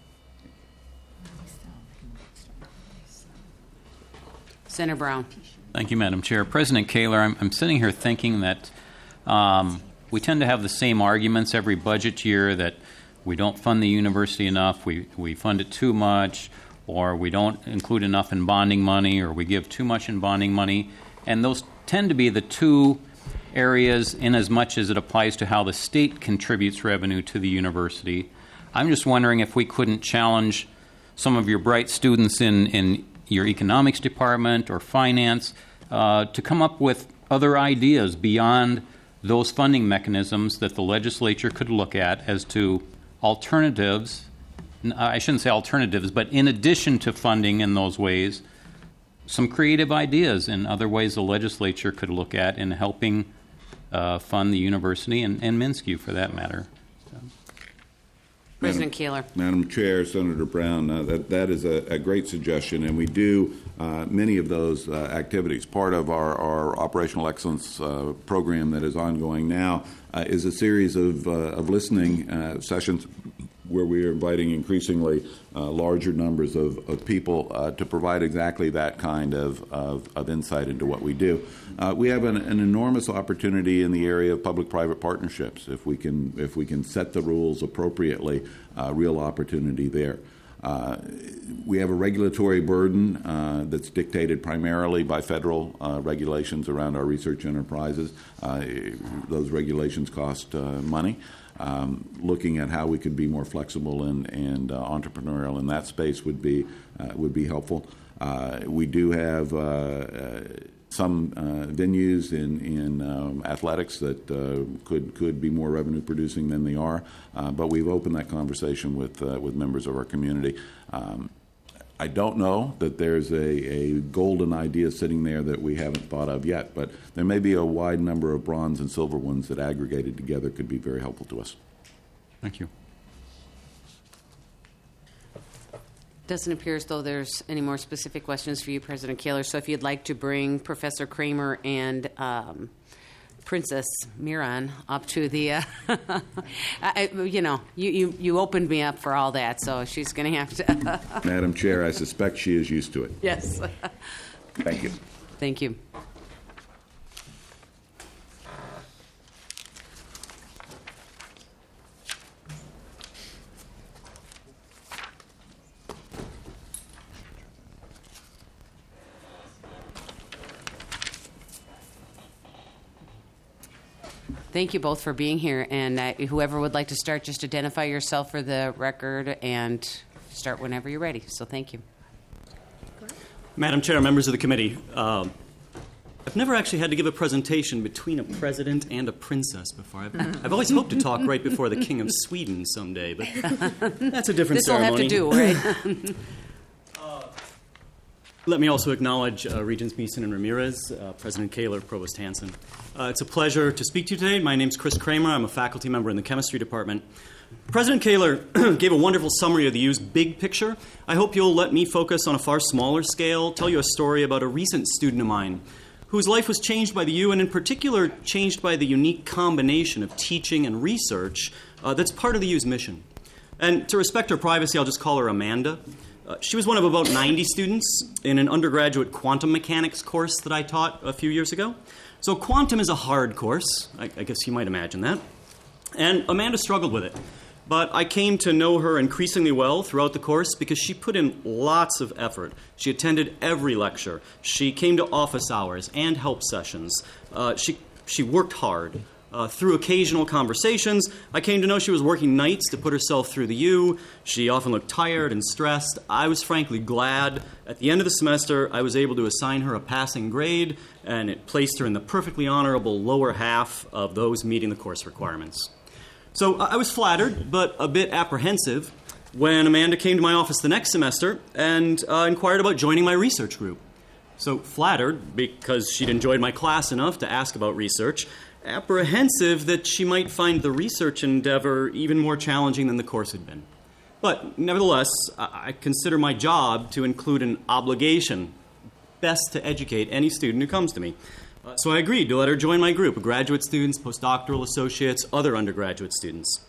Senator Brown. Thank you, Madam Chair. President Kaler, I'm, I'm sitting here thinking that um, we tend to have the same arguments every budget year, that we don't fund the university enough, we, we fund it too much, or we don't include enough in bonding money, or we give too much in bonding money. And those tend to be the two areas in as much as it applies to how the state contributes revenue to the university. I'm just wondering if we couldn't challenge some of your bright students in, in your economics department or finance uh, to come up with other ideas beyond those funding mechanisms that the legislature could look at as to alternatives. I shouldn't say alternatives, but in addition to funding in those ways, some creative ideas in other ways the legislature could look at in helping uh, fund the university and, and MnSCU for that matter. President Kaler. Madam Chair, Senator Brown, uh, that, that is a, a great suggestion, and we do uh, many of those uh, activities. Part of our, our operational excellence uh, program that is ongoing now uh, is a series of, uh, of listening uh, sessions where we are inviting increasingly uh, larger numbers of, of people uh, to provide exactly that kind of, of, of insight into what we do. Uh, we have an, an enormous opportunity in the area of public-private partnerships. If we can, if we can set the rules appropriately, uh, real opportunity there. Uh, we have a regulatory burden uh, that's dictated primarily by federal uh, regulations around our research enterprises. Uh, those regulations cost uh, money. Um, looking at how we could be more flexible and, and uh, entrepreneurial in that space would be uh, would be helpful. Uh, we do have uh, uh, some uh, venues in in um, athletics that uh, could could be more revenue producing than they are, uh, but we've opened that conversation with uh, with members of our community. Um, I don't know that there's a, a golden idea sitting there that we haven't thought of yet, but there may be a wide number of bronze and silver ones that aggregated together could be very helpful to us. Thank you. Doesn't appear as though there's any more specific questions for you, President Kaler. So if you'd like to bring Professor Kramer and um, Princess Miron up to the, uh, I, you know, you, you, you opened me up for all that, so she's going to have to. Madam Chair, I suspect she is used to it. Yes. Thank you. Thank you. Thank you both for being here, and uh, whoever would like to start, just identify yourself for the record and start whenever you're ready. So thank you. Madam Chair, members of the committee, um, I've never actually had to give a presentation between a president and a princess before. I've, I've always hoped to talk right before the King of Sweden someday, but that's a different this will have ceremony. to do, right? Let me also acknowledge uh, Regents Beeson and Ramirez, uh, President Kaler, Provost Hanson. Uh, it's a pleasure to speak to you today. My name's Chris Kramer. I'm a faculty member in the chemistry department. President Kaler gave a wonderful summary of the U's big picture. I hope you'll let me focus on a far smaller scale, tell you a story about a recent student of mine whose life was changed by the U, and in particular changed by the unique combination of teaching and research uh, that's part of the U's mission. And to respect her privacy, I'll just call her Amanda. Uh, she was one of about ninety students in an undergraduate quantum mechanics course that I taught a few years ago. So quantum is a hard course. I, I guess you might imagine that. And Amanda struggled with it. But I came to know her increasingly well throughout the course because she put in lots of effort. She attended every lecture. She came to office hours and help sessions. Uh, she, she worked hard. Uh, through occasional conversations, I came to know she was working nights to put herself through the U. She often looked tired and stressed. I was frankly glad. At the end of the semester, I was able to assign her a passing grade, and it placed her in the perfectly honorable lower half of those meeting the course requirements. So I was flattered, but a bit apprehensive when Amanda came to my office the next semester and uh, inquired about joining my research group. So flattered because she'd enjoyed my class enough to ask about research, apprehensive that she might find the research endeavor even more challenging than the course had been. But nevertheless, I consider my job to include an obligation best to educate any student who comes to me. Uh, so I agreed to let her join my group of graduate students, postdoctoral associates, other undergraduate students.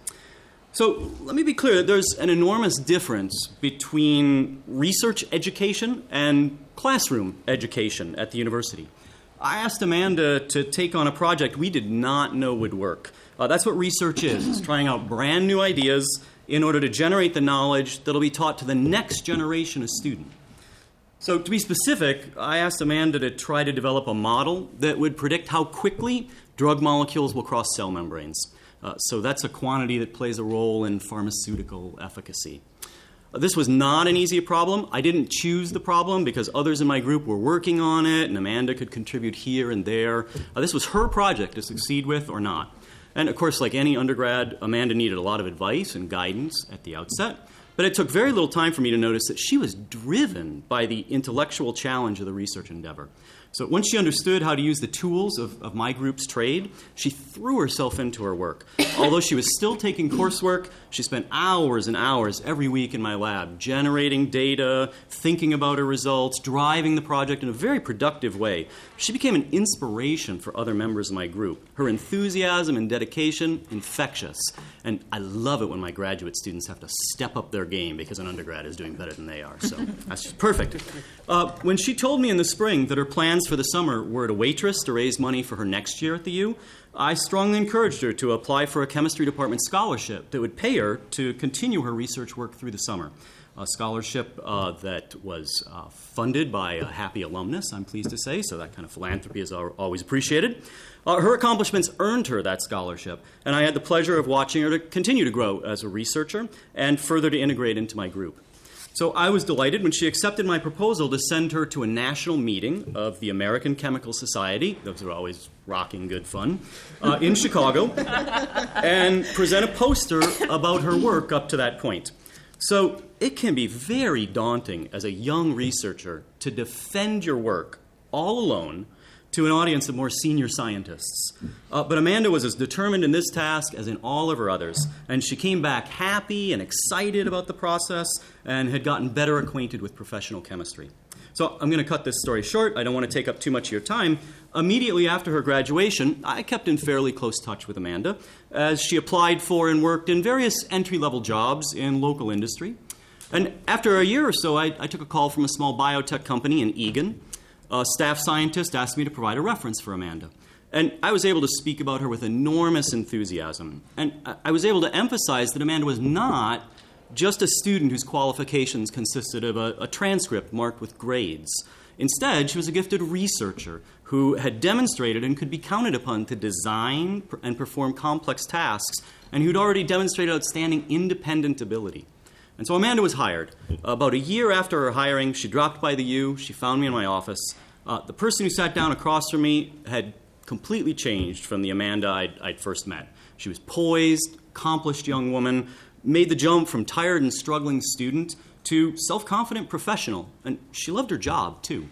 So let me be clear that there's an enormous difference between research education and classroom education at the university. I asked Amanda to take on a project we did not know would work. Uh, that's what research is. It's trying out brand new ideas in order to generate the knowledge that'll be taught to the next generation of student. So to be specific, I asked Amanda to try to develop a model that would predict how quickly drug molecules will cross cell membranes. Uh, so that's a quantity that plays a role in pharmaceutical efficacy. This was not an easy problem. I didn't choose the problem because others in my group were working on it, and Amanda could contribute here and there. Uh, this was her project to succeed with or not. And of course, like any undergrad, Amanda needed a lot of advice and guidance at the outset. But it took very little time for me to notice that she was driven by the intellectual challenge of the research endeavor. So once she understood how to use the tools of, of my group's trade, she threw herself into her work. Although she was still taking coursework, she spent hours and hours every week in my lab, generating data, thinking about her results, driving the project in a very productive way. She became an inspiration for other members of my group. Her enthusiasm and dedication, infectious. And I love it when my graduate students have to step up their game because an undergrad is doing better than they are. So that's just perfect. Uh, when she told me in the spring that her plans for the summer were to waitress to raise money for her next year at the U, I strongly encouraged her to apply for a chemistry department scholarship that would pay her to continue her research work through the summer. A scholarship uh, that was uh, funded by a happy alumnus, I'm pleased to say, so that kind of philanthropy is always appreciated. Uh, her accomplishments earned her that scholarship, and I had the pleasure of watching her to continue to grow as a researcher and further to integrate into my group. So I was delighted when she accepted my proposal to send her to a national meeting of the American Chemical Society, those are always rocking good fun, uh, in Chicago, and present a poster about her work up to that point. So it can be very daunting as a young researcher to defend your work all alone to an audience of more senior scientists. Uh, but Amanda was as determined in this task as in all of her others, and she came back happy and excited about the process and had gotten better acquainted with professional chemistry. So I'm going to cut this story short. I don't want to take up too much of your time. Immediately after her graduation, I kept in fairly close touch with Amanda as she applied for and worked in various entry-level jobs in local industry. And after a year or so, I, I took a call from a small biotech company in Eagan. A staff scientist asked me to provide a reference for Amanda. And I was able to speak about her with enormous enthusiasm. And I was able to emphasize that Amanda was not just a student whose qualifications consisted of a, a transcript marked with grades. Instead, she was a gifted researcher who had demonstrated and could be counted upon to design and perform complex tasks, and who'd already demonstrated outstanding independent ability. And so Amanda was hired. About a year after her hiring, she dropped by the U. She found me in my office. Uh, the person who sat down across from me had completely changed from the Amanda I'd, I'd first met. She was poised, accomplished young woman, made the jump from tired and struggling student to self-confident professional, and she loved her job, too.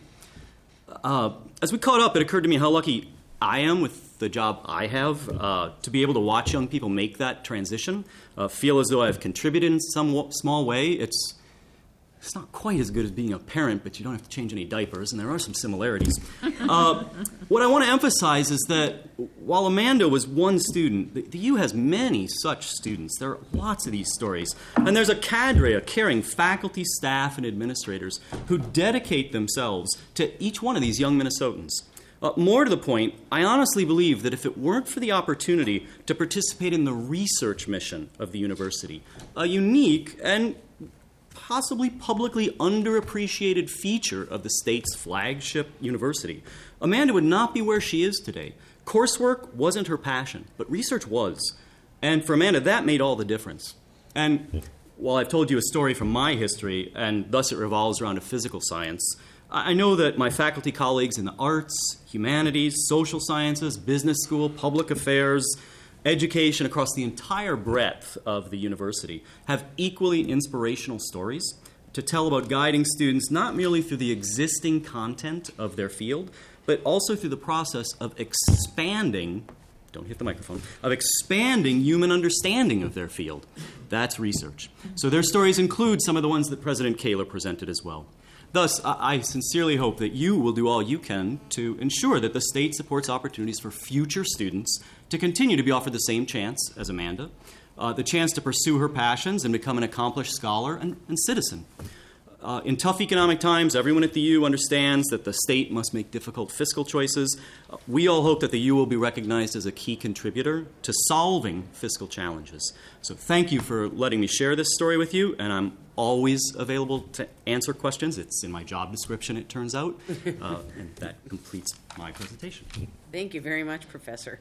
Uh, as we caught up, it occurred to me how lucky I am with the job I have uh, to be able to watch young people make that transition, uh, feel as though I've contributed in some w- small way. It's It's not quite as good as being a parent, but you don't have to change any diapers, and there are some similarities. Uh, what I want to emphasize is that while Amanda was one student, the, the U has many such students. There are lots of these stories. And there's a cadre of caring faculty, staff, and administrators who dedicate themselves to each one of these young Minnesotans. Uh, more to the point, I honestly believe that if it weren't for the opportunity to participate in the research mission of the university, a unique and possibly publicly underappreciated feature of the state's flagship university, Amanda would not be where she is today. Coursework wasn't her passion, but research was. And for Amanda, that made all the difference. And while I've told you a story from my history, and thus it revolves around a physical science, I know that my faculty colleagues in the arts, humanities, social sciences, business school, public affairs, education across the entire breadth of the university have equally inspirational stories to tell about guiding students not merely through the existing content of their field, but also through the process of expanding, don't hit the microphone, of expanding human understanding of their field. That's research. So their stories include some of the ones that President Kaler presented as well. Thus, I sincerely hope that you will do all you can to ensure that the state supports opportunities for future students to continue to be offered the same chance as Amanda, uh, the chance to pursue her passions and become an accomplished scholar and, and citizen. Uh, in tough economic times, everyone at the U understands that the state must make difficult fiscal choices. Uh, we all hope that the U will be recognized as a key contributor to solving fiscal challenges. So thank you for letting me share this story with you, and I'm always available to answer questions. It's in my job description, it turns out. Uh, and that completes my presentation. Thank you very much, Professor.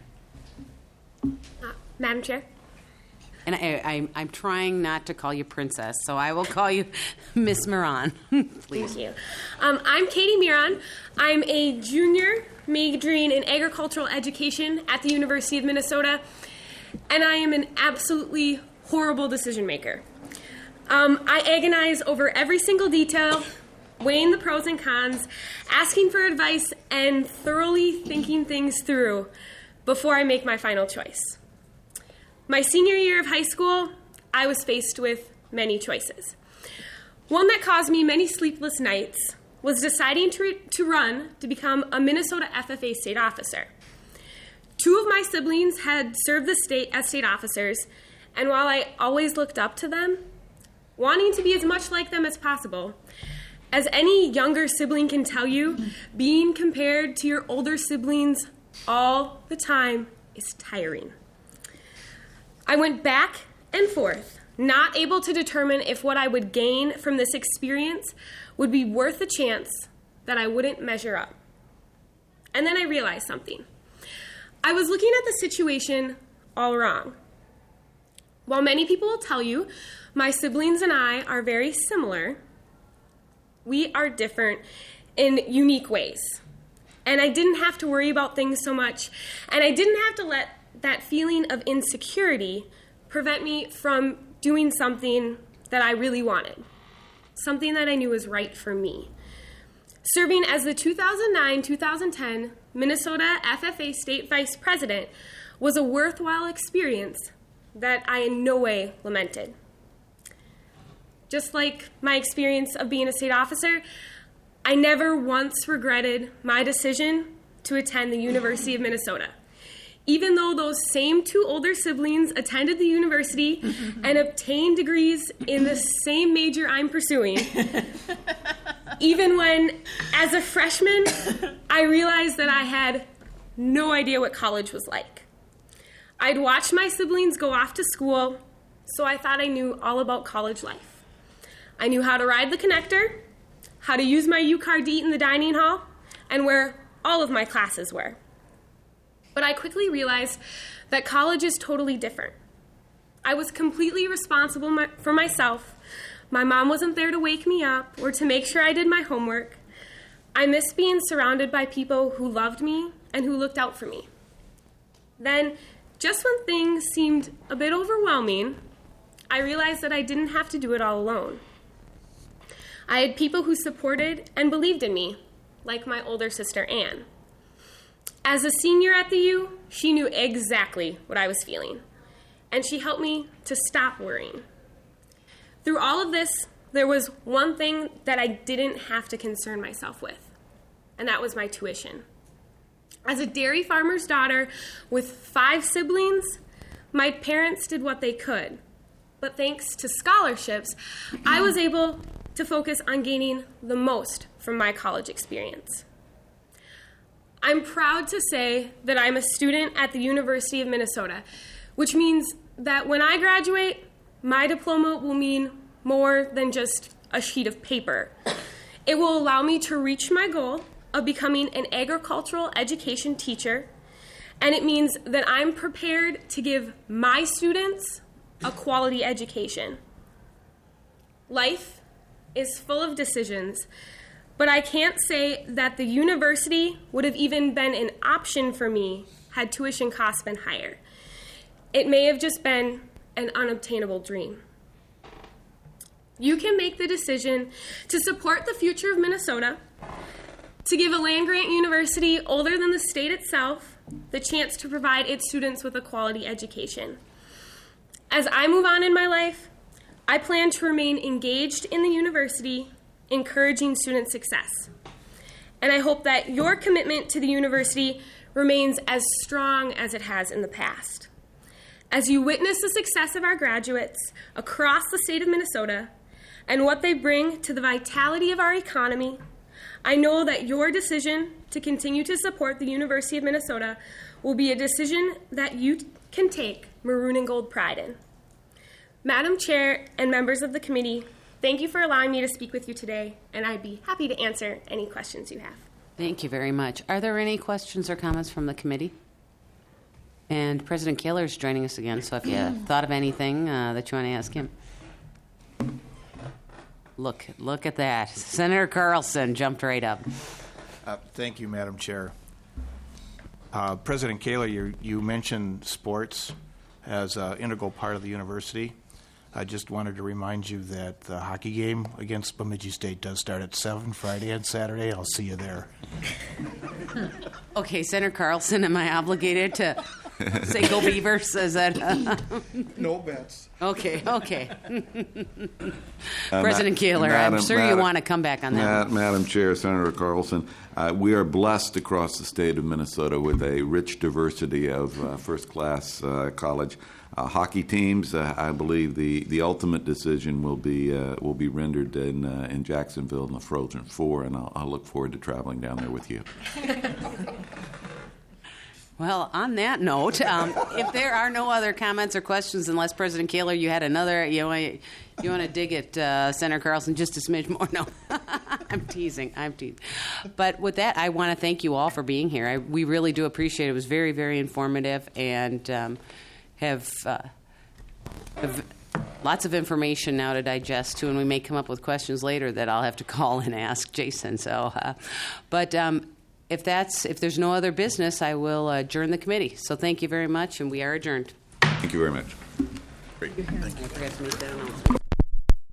Uh, Madam Chair? And I, I, I'm trying not to call you Princess, so I will call you Miss Moran. Please. Thank you. Um, I'm Katie Miron. I'm a junior majoring in agricultural education at the University of Minnesota, and I am an absolutely horrible decision maker. Um, I agonize over every single detail, weighing the pros and cons, asking for advice, and thoroughly thinking things through before I make my final choice. My senior year of high school, I was faced with many choices. One that caused me many sleepless nights was deciding to, re- to run to become a Minnesota F F A state officer. Two of my siblings had served the state as state officers, and while I always looked up to them, wanting to be as much like them as possible, as any younger sibling can tell you, being compared to your older siblings all the time is tiring. I went back and forth, not able to determine if what I would gain from this experience would be worth the chance that I wouldn't measure up. And then I realized something. I was looking at the situation all wrong. While many people will tell you my siblings and I are very similar, we are different in unique ways. And I didn't have to worry about things so much, and I didn't have to let that feeling of insecurity prevent me from doing something that I really wanted, something that I knew was right for me. Serving as the two thousand nine two thousand ten Minnesota F F A State Vice President was a worthwhile experience that I in no way lamented. Just like my experience of being a state officer, I never once regretted my decision to attend the University of Minnesota. Even though those same two older siblings attended the university and obtained degrees in the same major I'm pursuing, even when, as a freshman, I realized that I had no idea what college was like. I'd watched my siblings go off to school, so I thought I knew all about college life. I knew how to ride the connector, how to use my U-Car to eat in the dining hall, and where all of my classes were. But I quickly realized that college is totally different. I was completely responsible my, for myself. My mom wasn't there to wake me up or to make sure I did my homework. I missed being surrounded by people who loved me and who looked out for me. Then, just when things seemed a bit overwhelming, I realized that I didn't have to do it all alone. I had people who supported and believed in me, like my older sister, Anne. As a senior at the U, she knew exactly what I was feeling, and she helped me to stop worrying. Through all of this, there was one thing that I didn't have to concern myself with, and that was my tuition. As a dairy farmer's daughter with five siblings, my parents did what they could, but thanks to scholarships, I was able to focus on gaining the most from my college experience. I'm proud to say that I'm a student at the University of Minnesota, which means that when I graduate, my diploma will mean more than just a sheet of paper. It will allow me to reach my goal of becoming an agricultural education teacher, and it means that I'm prepared to give my students a quality education. Life is full of decisions, but I can't say that the university would have even been an option for me had tuition costs been higher. It may have just been an unobtainable dream. You can make the decision to support the future of Minnesota, to give a land-grant university older than the state itself the chance to provide its students with a quality education. As I move on in my life, I plan to remain engaged in the university, encouraging student success. And I hope that your commitment to the university remains as strong as it has in the past. As you witness the success of our graduates across the state of Minnesota and what they bring to the vitality of our economy, I know that your decision to continue to support the University of Minnesota will be a decision that you can take maroon and gold pride in. Madam Chair and members of the committee, thank you for allowing me to speak with you today, and I'd be happy to answer any questions you have. Thank you very much. Are there any questions or comments from the committee? And President Kaler is joining us again, so if you thought of anything uh, that you want to ask him. Look, look at that. Senator Carlson jumped right up. Uh, thank you, Madam Chair. Uh, President Kaler, you, you mentioned sports as an integral part of the university. I just wanted to remind you that the hockey game against Bemidji State does start at seven Friday and Saturday. I'll see you there. Okay, Senator Carlson, am I obligated to say go Beavers? Is that uh, no bets? Okay, okay. Uh, President Kaler, Madam, I'm sure Madam, you want to come back on that. Ma- Madam Chair, Senator Carlson, uh, we are blessed across the state of Minnesota with a rich diversity of uh, first-class uh, college uh, hockey teams. Uh, I believe the, the ultimate decision will be uh, will be rendered in uh, in Jacksonville in the Frozen Four, and I'll, I'll look forward to traveling down there with you. Well, on that note, um, if there are no other comments or questions, unless President Kaler, you had another, you want you want to dig at uh, Senator Carlson just a smidge more? No, I'm teasing. I'm teasing. But with that, I want to thank you all for being here. I, we really do appreciate it. It was very, very informative, and um, have, uh, have lots of information now to digest too. And we may come up with questions later that I'll have to call and ask Jason. So, uh, but. Um, If that's if there's no other business, I will adjourn the committee. So thank you very much, and we are adjourned. Thank you very much. Great. Thank you. I forgot to make that announcement.